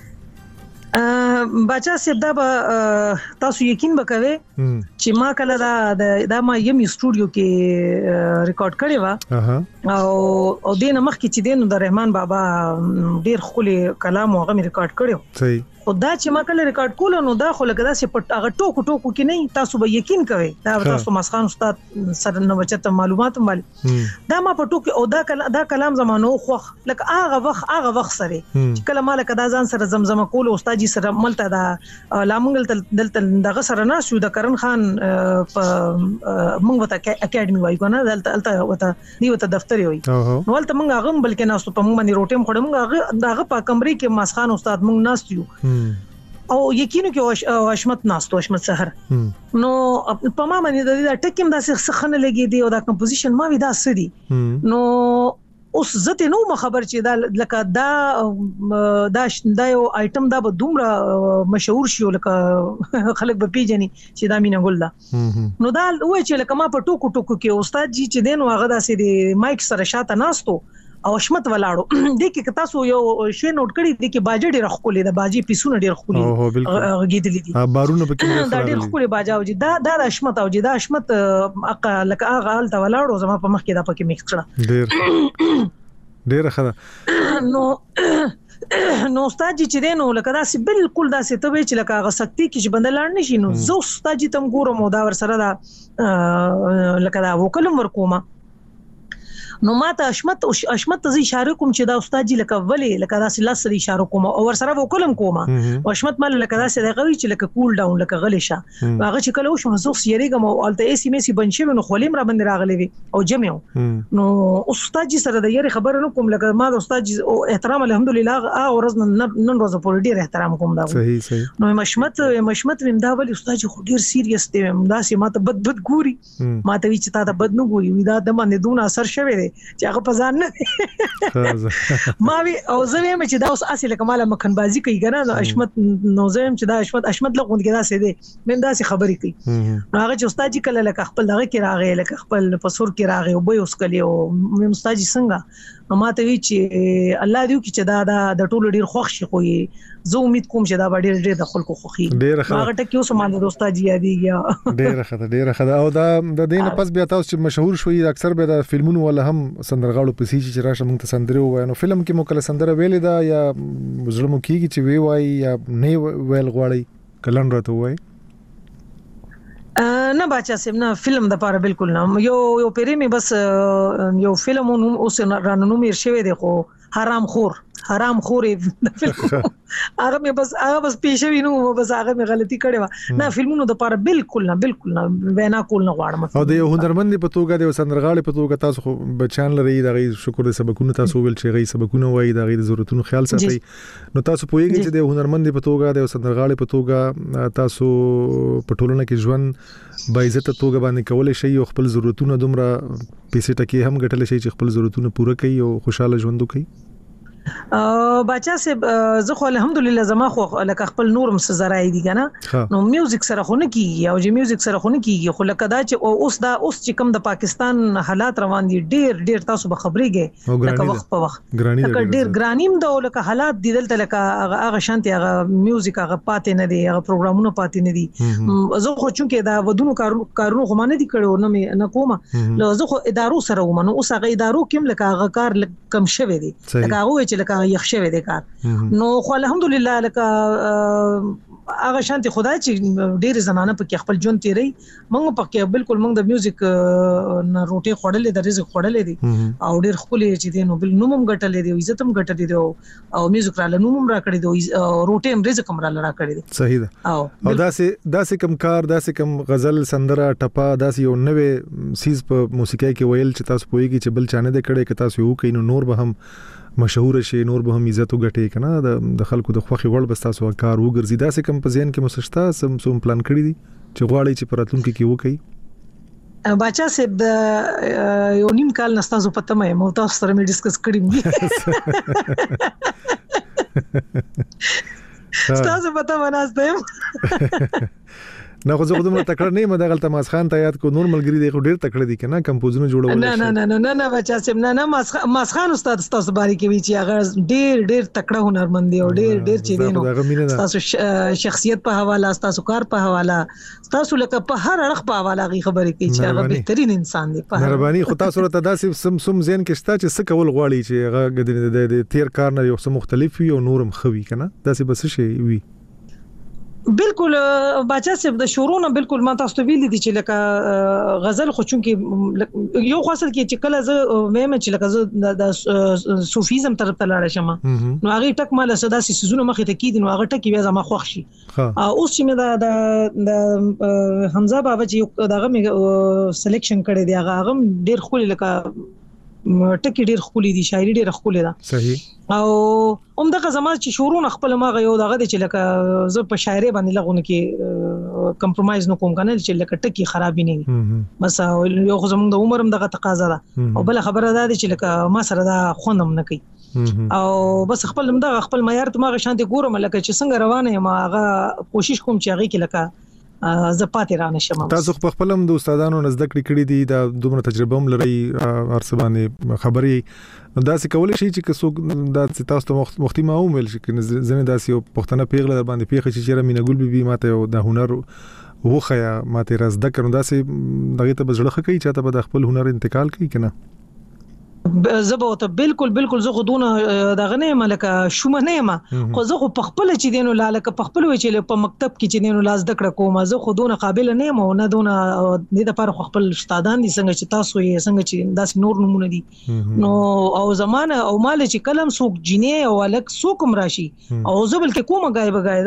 Speaker 3: بچا سیب دا تاسو یقین وکوي چې ما کله دا دا ما یم سټوډیو کې ریکارډ کړی و او او دینه مخ کې چې دین د رحمان بابا ډیر خولي کلام هغه می ریکارډ کړو
Speaker 2: صحیح
Speaker 3: او دا چې ما کله ریکارډ کول نو دا خو لکه دا چې پټ هغه ټوکو ټوکو کې نه تاسو به یقین کوئ دا تاسو مسخان استاد سره نو بچته معلومات مال دا ما په ټوکو او دا دا کلام زمانو خو لکه هغه وخت هغه وخت سره چې کله مال کدا ځان سره زمزمه کول استاد جی سره ملته دا لامنګل دلته دغه سره نه شو د کرن خان په موږ وته اکیډمي وای کنه دلته دلته وته دی وته دفتر وای نو ولته موږ هغه بلکې ناستو په موږ باندې روټیم خړم هغه دغه په کمرې کې مسخان استاد موږ ناستیو او یقینو کې حشمت ناستو حشمت سحر نو په ما باندې دا ټکیم دا څه خنه لګي دی او دا کمپوزیشن ما وی دا سدي نو اوس زته نو خبر چې دا لکه دا دا دا یو آیټم دا به دومره مشهور شي لکه خلک به پیژني چې دا مینا ګل دا نو دا وای چې لکه ما په ټوکو ټوکو کې استاد جی چې دین واغه دا سي دی مایک سره شاته ناستو او حشمت ولاړو د کې تاسو یو شی نوٹ کړی د کې باجه ډیر خولې د باجی پیسونه ډیر خولې غېدلې دي
Speaker 2: بارونه پکې
Speaker 3: دا ډیر خولې باجه او دا دا حشمت او دا حشمت اقا لکه هغه حالت ولاړو زما په مخ کې دا پکې میکس کړه
Speaker 2: ډیر ډیر خره
Speaker 3: نو نو استاد جی چې دینو لکه دا سي بالکل دا سي ته چې لکه هغه سختي کې چې بندلان نشي نو زو استاد جی تم ګورم او دا ور سره دا لکه دا وکلم ورکوما نو ماته حشمت حشمت ته اشاره کوم چې دا استاد جی لکه ولی لکه دا سلاس سره اشاره کوم او ور سره وکلم کوم او حشمت مال لکه دا سره غوي چې لکه کول ډاون لکه غلی شه هغه چې کله وشو زو سیریګم او الته ایسی میسی بنشي نو خولیم را باندې راغلی وي او جمعو نو استاد جی سره د یاري خبر نه کوم لکه ما د استاد جی احترام الحمدلله او ورځ نن ورځ په ډیر احترام کوم دا
Speaker 2: صحیح صحیح
Speaker 3: نو حشمت حشمت ویم دا ولی استاد جی خو ډیر سیریس دی دا سي ماته بد بد ګوري ماته وی چې تا ته بد نه ګوري وی دا د باندې دون اثر شوی دی چې هغه په ځان نه ما وی او زه ویم چې دا اوس اصله کماله مخنبازي کوي کنه نو حشمت نو زه ویم چې دا حشمت حشمت لغون کې دا سي دی من دا سي خبرې کوي نو هغه چې استاد جی کله لکه خپل دغه کې راغی لکه خپل پسور کې راغی او به اوس کلی او مې استاد جی څنګه نو ماته وی چې الله دې چې دا د ټولو ډیر خوښ شي خو زه امید کوم چې دا ډیر ډیر د خلکو خوخي هغه ټکی اوس باندې استاد جی یادېږي
Speaker 2: ډیر خطر ډیر خطر او دا د دین پس بیا تاسو چې مشهور شوي اکثر به د فلمونو ولا هم سندرغاړو په سیچ چې راشه موږ ته سندره وای نو فلم کې مو کله سندره ویلې دا یا زړه مو کیږي چې وی وای یا نه ویل غواړي کلن راته وای
Speaker 3: نه بچا سم نه فلم د پاره بالکل نه یو یو پیری می بس یو فلم اوس رانو میر شوی دی خو حرام خور حرام خورې د فلم هغه مې بس هغه بس پیښوي نو بس هغه مې غلطي کړې و نه فلمونو د پاره بالکل نه بالکل نه وینا کول نه غواړم
Speaker 2: او د یو هنرمند په توګه د سندرغاړي په توګه تاسو خو بچان لري د غي شکر د سبقونو تاسو ول چې غي سبقونه وای د غي ضرورتونو خیال ساتي نو تاسو پوهیږئ چې د هنرمند په توګه د سندرغاړي په توګه تاسو په ټولنه کې ژوند با عزت توګه باندې کولای شي او خپل ضرورتونه دومره پیسې ټکی هم ګټل شي چې خپل ضرورتونه پوره کړي او خوشاله ژوند وکړي
Speaker 3: بچا سه زه خو الحمدلله زما خو لکه خپل نورم څه زراي دي کنه نو میوزیک سره خو نه کیږي او چې میوزیک سره خو نه کیږي خو لکه دا چې اوس دا اوس چې کوم د پاکستان حالات روان دي ډیر ډیر تاسو به خبرېږئ لکه وخت په وخت لکه ډیر ګرانیم دا لکه حالات دي دلته لکه هغه شانتي هغه میوزیک هغه پاتې نه دي هغه پروګرامونه پاتې نه دي زه خو چونکه دا ودونو کارونو خو مانه دي کړو نه نه کومه لو زه خو ادارو سره ومنو اوس هغه ادارو کوم لکه هغه کار کم شوی دي لکه هغه چې لکه یخ شوی دی کار نو خو الحمدلله لکه هغه شانتي خدای چې ډېر زنانه په خپل ژوند تیری موږ په کې بالکل موږ د میوزیک نه روټي خوړلې د رزق خوړلې دي او ډېر خپل چې دي نو بل نومم غټلې دي عزت هم غټلې دي او میوزیک را لنومم را کړې دي او روټي هم رزق هم را لرا کړې دي
Speaker 2: صحیح ده او داسې داسې کم کار داسې کم غزل سندره ټپا داسې یو نوې سیز په موسیقۍ کې ویل چې تاسو پوهیږئ چې بل چانه د کړي که تاسو یو کینو نور به هم مشهور شي نور به هم عزت وګټي کنه د خلکو د خوخي وړ بس تاسو کار وګرځي دا څه کم په ذهن کې مسشتا سم سم پلان کړی دي چې غواړي چې پراتلونکو کې وکړي
Speaker 3: بچا سب د یو نیم کال نستاسو پته مې مو تاسو سره مې ډیسکس کړی
Speaker 2: دي
Speaker 3: تاسو پته وناستم
Speaker 2: نه خو زه دومره تکړه نه یم دغه تماس خان ته یاد کو نور ملګری دی خو ډیر تکړه دي کنه کمپوزونه جوړول
Speaker 3: نه نه نه نه نه بچا سم نه نه ماس خان استاد تاسو باری کې وی چې هغه ډیر ډیر تکړه هنرمند دی او ډیر ډیر چې دی نو تاسو شخصیت په حواله تاسو کار په حواله تاسو لکه په هر اړخ په حواله غي خبرې کوي چې هغه بهترین انسان دی په
Speaker 2: مهرباني خو تاسو ته داسې سم سم زین کې شته چې څه کول غواړي چې هغه د تیر کار نه یو څه مختلف وي او نورم خوي کنه داسې بس شي وي
Speaker 3: بالکل بچا صاحب د شورونه بالکل ما تاسو ویل دي چې لکه غزل خو چون کې یو خاصه کې چې کله زه مې چې لکه زه د صوفیزم طرف ته لاړ شم نو هغه ټک مال صدا سي سيزونه مخه ته کیدي نو هغه ټکی بیا زما خوښ شي اوس چې مې د د حمزه بابا چې دغه مې سلیکشن کړی دی هغه ډیر خولي لکه ټکی ډیر خولي دي شاعري ډیر خولي ده
Speaker 2: صحیح
Speaker 3: او همدغه زما چې شورونه خپل ما غيو دغه چې لکه زه په شاعري باندې لغونه کې کمپرمایز نه کوم کنه چې لکه ټکی خراب نه بس یو خو زموږ د عمرم دغه تقاضا ده او بل خبره ده چې لکه ما سره دا خوندم نه کوي او بس خپل دغه خپل معیار ته ما غشانتي ګورم لکه چې څنګه روانه یم هغه کوشش کوم چې هغه کې لکه زه پاتې را نشم
Speaker 2: تاسو په خپل هم د استادانو نزد کړی کړی دي دا دومره تجربه هم لري ارسبانه خبري نو دا څه کول شي چې څوک دا تاسو ته مختي ما ومل شي کنه زنه داسې یو پښتنه پیغله در باندې پیخه چې چیرې مینګول بي ماته د هنر وخیا ماته راز د کړم داسې دغه ته بزړه کوي چې ته به د خپل هنر انتقال کوي کنه
Speaker 3: زبو ته بالکل بالکل زه خودونه دغه نه ملکه شومه نه ما خو زه په خپل چې دینو لاله په خپل وی چې په مکتب کې چې دینو لاس دکړه کوم زه خودونه قابل نه ما نه دونه د لپاره خپل استادان دي څنګه چې تاسو یې څنګه چې داس نور نمونه دي نو او زمانه او مال چې کلم سوق جنې او الک سوقم راشي او زه بلکې کومه غایب غای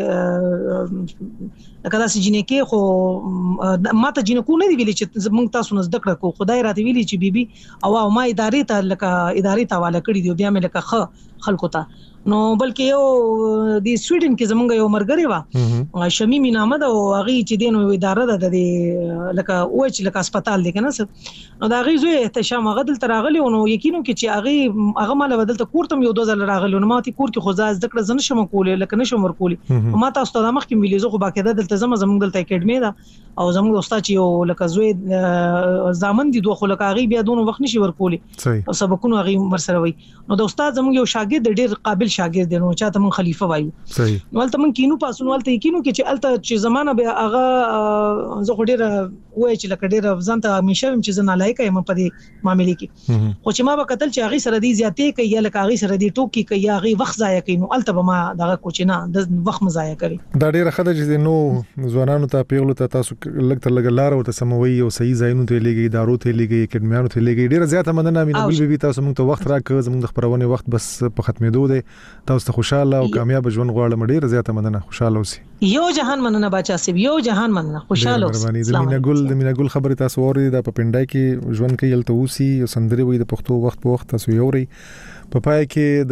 Speaker 3: داسې کدا سي جنې کې خو ماته جنې کو نه دی ویلي چې موږ تاسو نس دکړه کو خدای راته ویلي چې بیبي او ما ادارې ته لکه ادارې ته حواله کړی دی بیا مې لکه خ خلکو ته نو بلکې یو د سویډن کې زمونږ یو مرګري وا شمیم نامه دا او هغه چې دینو اداره ده د لکه او چې لکه هسپتال دی کنه نو دا غي زوی احتشام هغه دل تراغلی نو یقینو کې چې هغه هغه مال بدل ته کورتم یو دوه ځل راغلی نو ماته کور کې خو ځاز دکړه زنه شم کولې لکه نشم ورکولې ما تاسو ته مخکې ویلې زه خو باقاعده دلته زم زمونږ دلته اکیډمي ده او زمونږ استاد چې یو لکه زوی زامن دي دوه خلک هغه بیا دونه وخت نشي ورکولې او سبقونه هغه ورسره وي نو د استاد زمونږ یو شاګرد ډیر قابل شاګرد دی نو چاته من خلیفہ وایو
Speaker 2: صحیح
Speaker 3: نو ولته من کینو پاسونو ولته کینو کې چې الته چې زمانہ به هغه زه خو ډیر وای چې لکه ډیر ځانته همیشه چې زه نه لایق یم په دې معاملې کې خو چې ما به قتل چې هغه سره دی زیاتې کوي یا لکه هغه سره دی ټوکی کوي یا هغه وخت ضایع کوي نو الته به ما دغه کوچ نه د وخت مضایع کوي
Speaker 2: دا ډیر خدای چې نو ځوانانو ته پیغلو ته تاسو لګ تر لګ لار او ته سموي او صحیح ځایونو ته لګي ادارو ته لګي اکیډمیانو ته لګي ډیر زیاته مننه مې نبی بي تاسو موږ ته وخت راکړ زموږ د خبرونه وخت بس په ختمېدو دی تاسو ته خوشاله او کامیاب ژوند غواړم ډیر زیاته مننه خوشاله اوسئ
Speaker 3: یو جهان مننه بچا سیب یو جهان مننه خوشاله اوسئ
Speaker 2: د مینګل د مینګل خبره تاسو اورئ د پپنډای کې ژوند کې یلته اوسئ سندري وي د پښتو وخت په وخت تاسو یوري په پای کې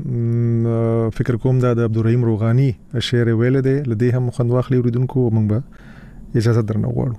Speaker 2: د فکر کوم د عبدالرحیم روغانی شعر ویل دی لدی هم خوند واخلي اوریدونکو موږ به اجازه درنه غواړو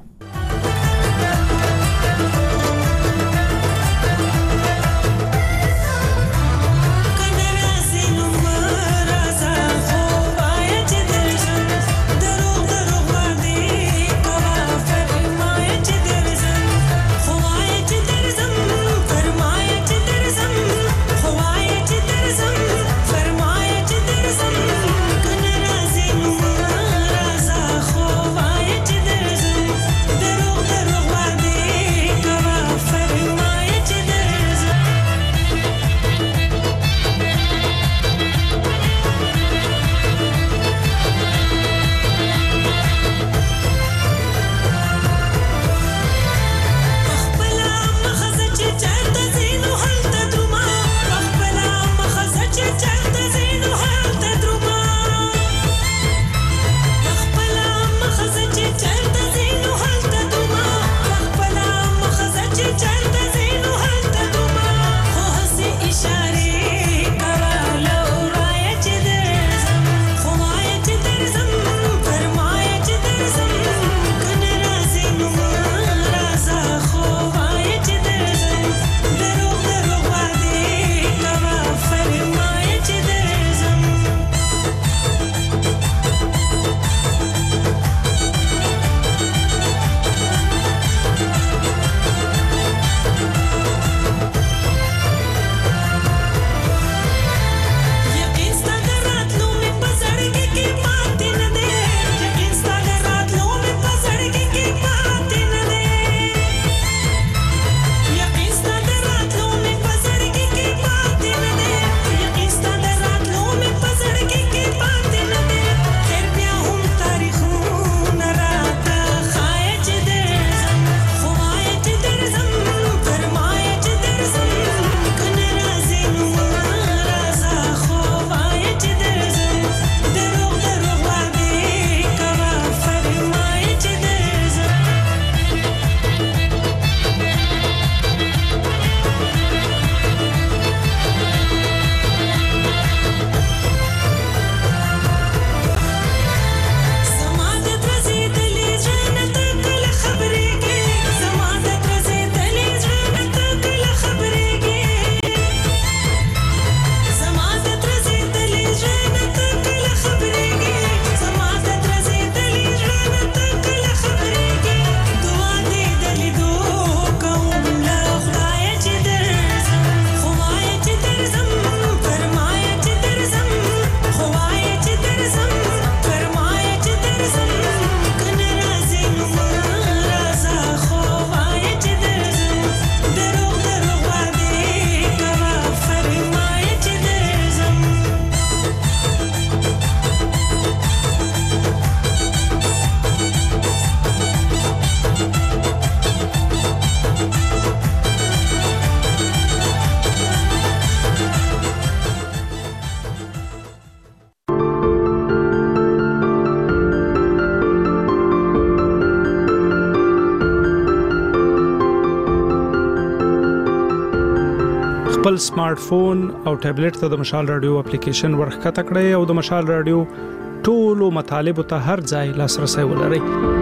Speaker 5: خپل سمارټ فون او ټابلیټ ته د مشال رادیو اپلیکیشن ورخکته کړئ او د مشال رادیو ټولو مطالب ته هر ځای لاسرسي ولرئ.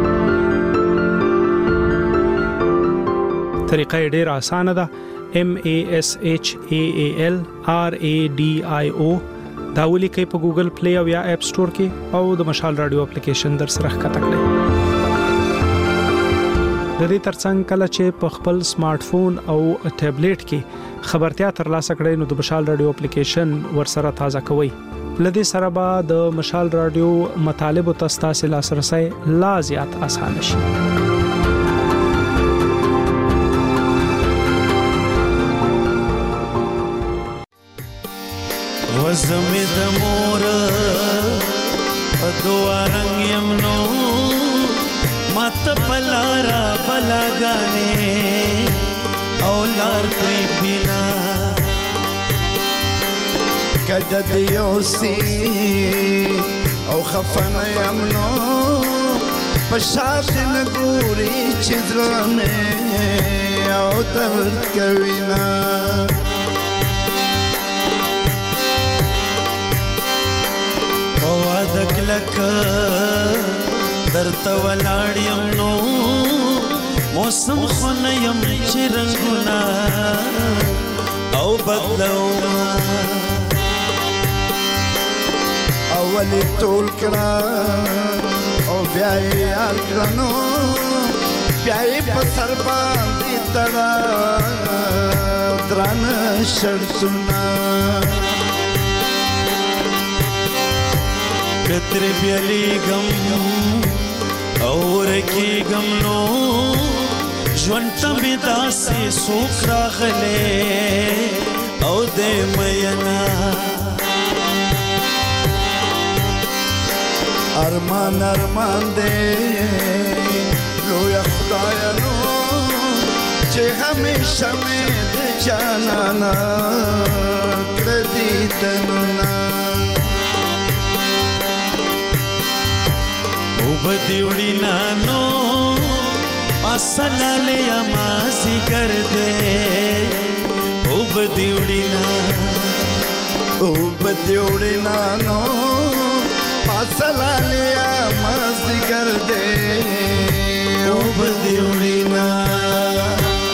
Speaker 5: طریقه ډېر اسانه ده. M A S H A A L R A D I O دا ولیکئ په ګوګل پلی او یا اپ سٹور کې او د مشال رادیو اپلیکیشن در سره ښکته کړئ. د دې ترڅنګ کله چې په خپل سمارټ فون او ټابلیټ کې خبرتیا ترلاسه کړئ نو د مشال رادیو اپلیکیشن ورسره تازه کوئ. لدې سره به د مشال رادیو مطالب او تاسو لاسرسي لا زیات اسانه شي.
Speaker 6: وزمې د مور په دعا رنګ یم نو ماته پلارا بلاګانې او لار پرې بینا کده دیو سی او خفن یم نو پشاش نګوري چې زړه او درد کوي نا وادک لکه درته ولاړ یم نو موسم خو نه یم چې رنګونه او بدلومه اولی ټول کړه او بیا یې یار کړه نو بیا یې په سر باندې تړه درانه شرطونه کتر بیالی گم اور کی گم نو جوانتا بیدا سے سوک راغلے او دے مینا ارمان ارمان دے لویا خدایا نو چے ہمیشہ میں دے جانانا کردی تنونا بدیوڑی نانو پاسلا لیا مازی کر دے او بدیوڑی نانو او بدیوڑی نانو پاسلا لیا مازی کر دے او بدیوڑی نانو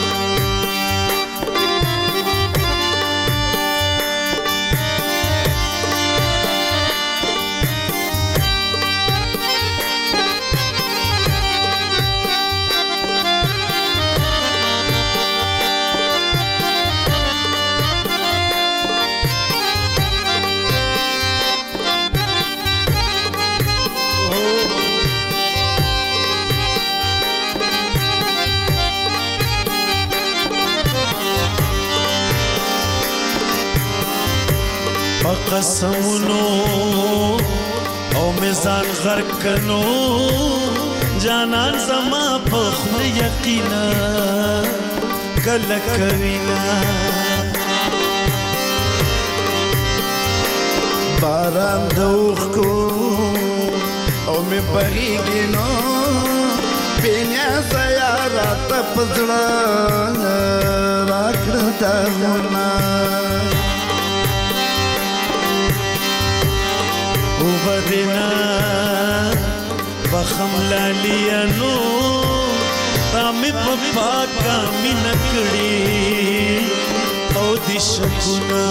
Speaker 6: قسمونو او میزان غرق کنو جانان زما پخل یقینا کلکوینا باران دوخ کو او می بغیگی نو بینیا سیارات پزڑا راکڑتا ہونا وبدنا بخم لالیا نو تامی پپا کامی نکڑی او دی شکونا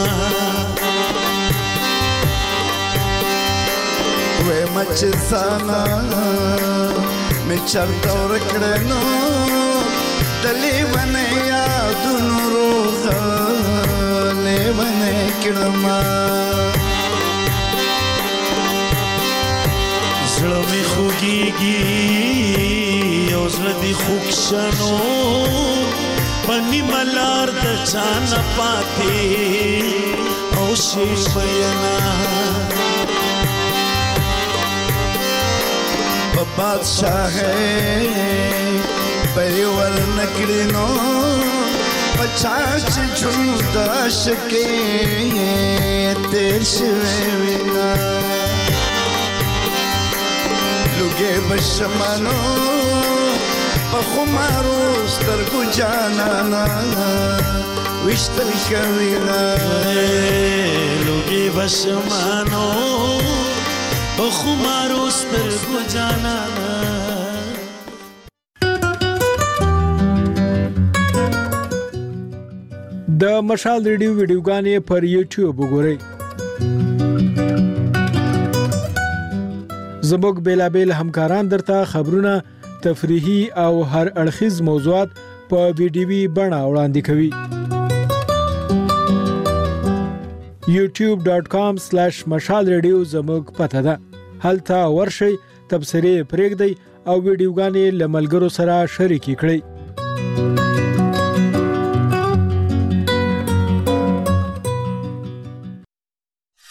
Speaker 6: وے مچ سانا میں چرتا رکڑے نو دلی بنے یادو روخ لے بنے کڑما زړه می خوږیږي او زړه دی خوږ شنو پنی ملار د چانه پاتې او شي بینا په بادشاہ پری ور نکړي نو پچاس ژوند عاشقې تیر شوی وینا لوګي بشمانو په خمارو سترګو جانانا وشتل کوي
Speaker 7: لوګي بشمانو او خمارو سترګو جانا
Speaker 5: د مشال ریډیو ویډیوګانې پر یوټیوب وګورئ. زموږ بیلابیل همکاران درته خبرونه، تفریحي او هر اړخیز موضوعات په ویډیوي بڼه وړاندې کوي. یوټیوب ډاٹ کام سلیش مشال ریډیو زموږ پته ده. هلته ورشئ، تبصرې پرېږدئ او ویډیوګانې له ملګرو سره شریکې کړئ.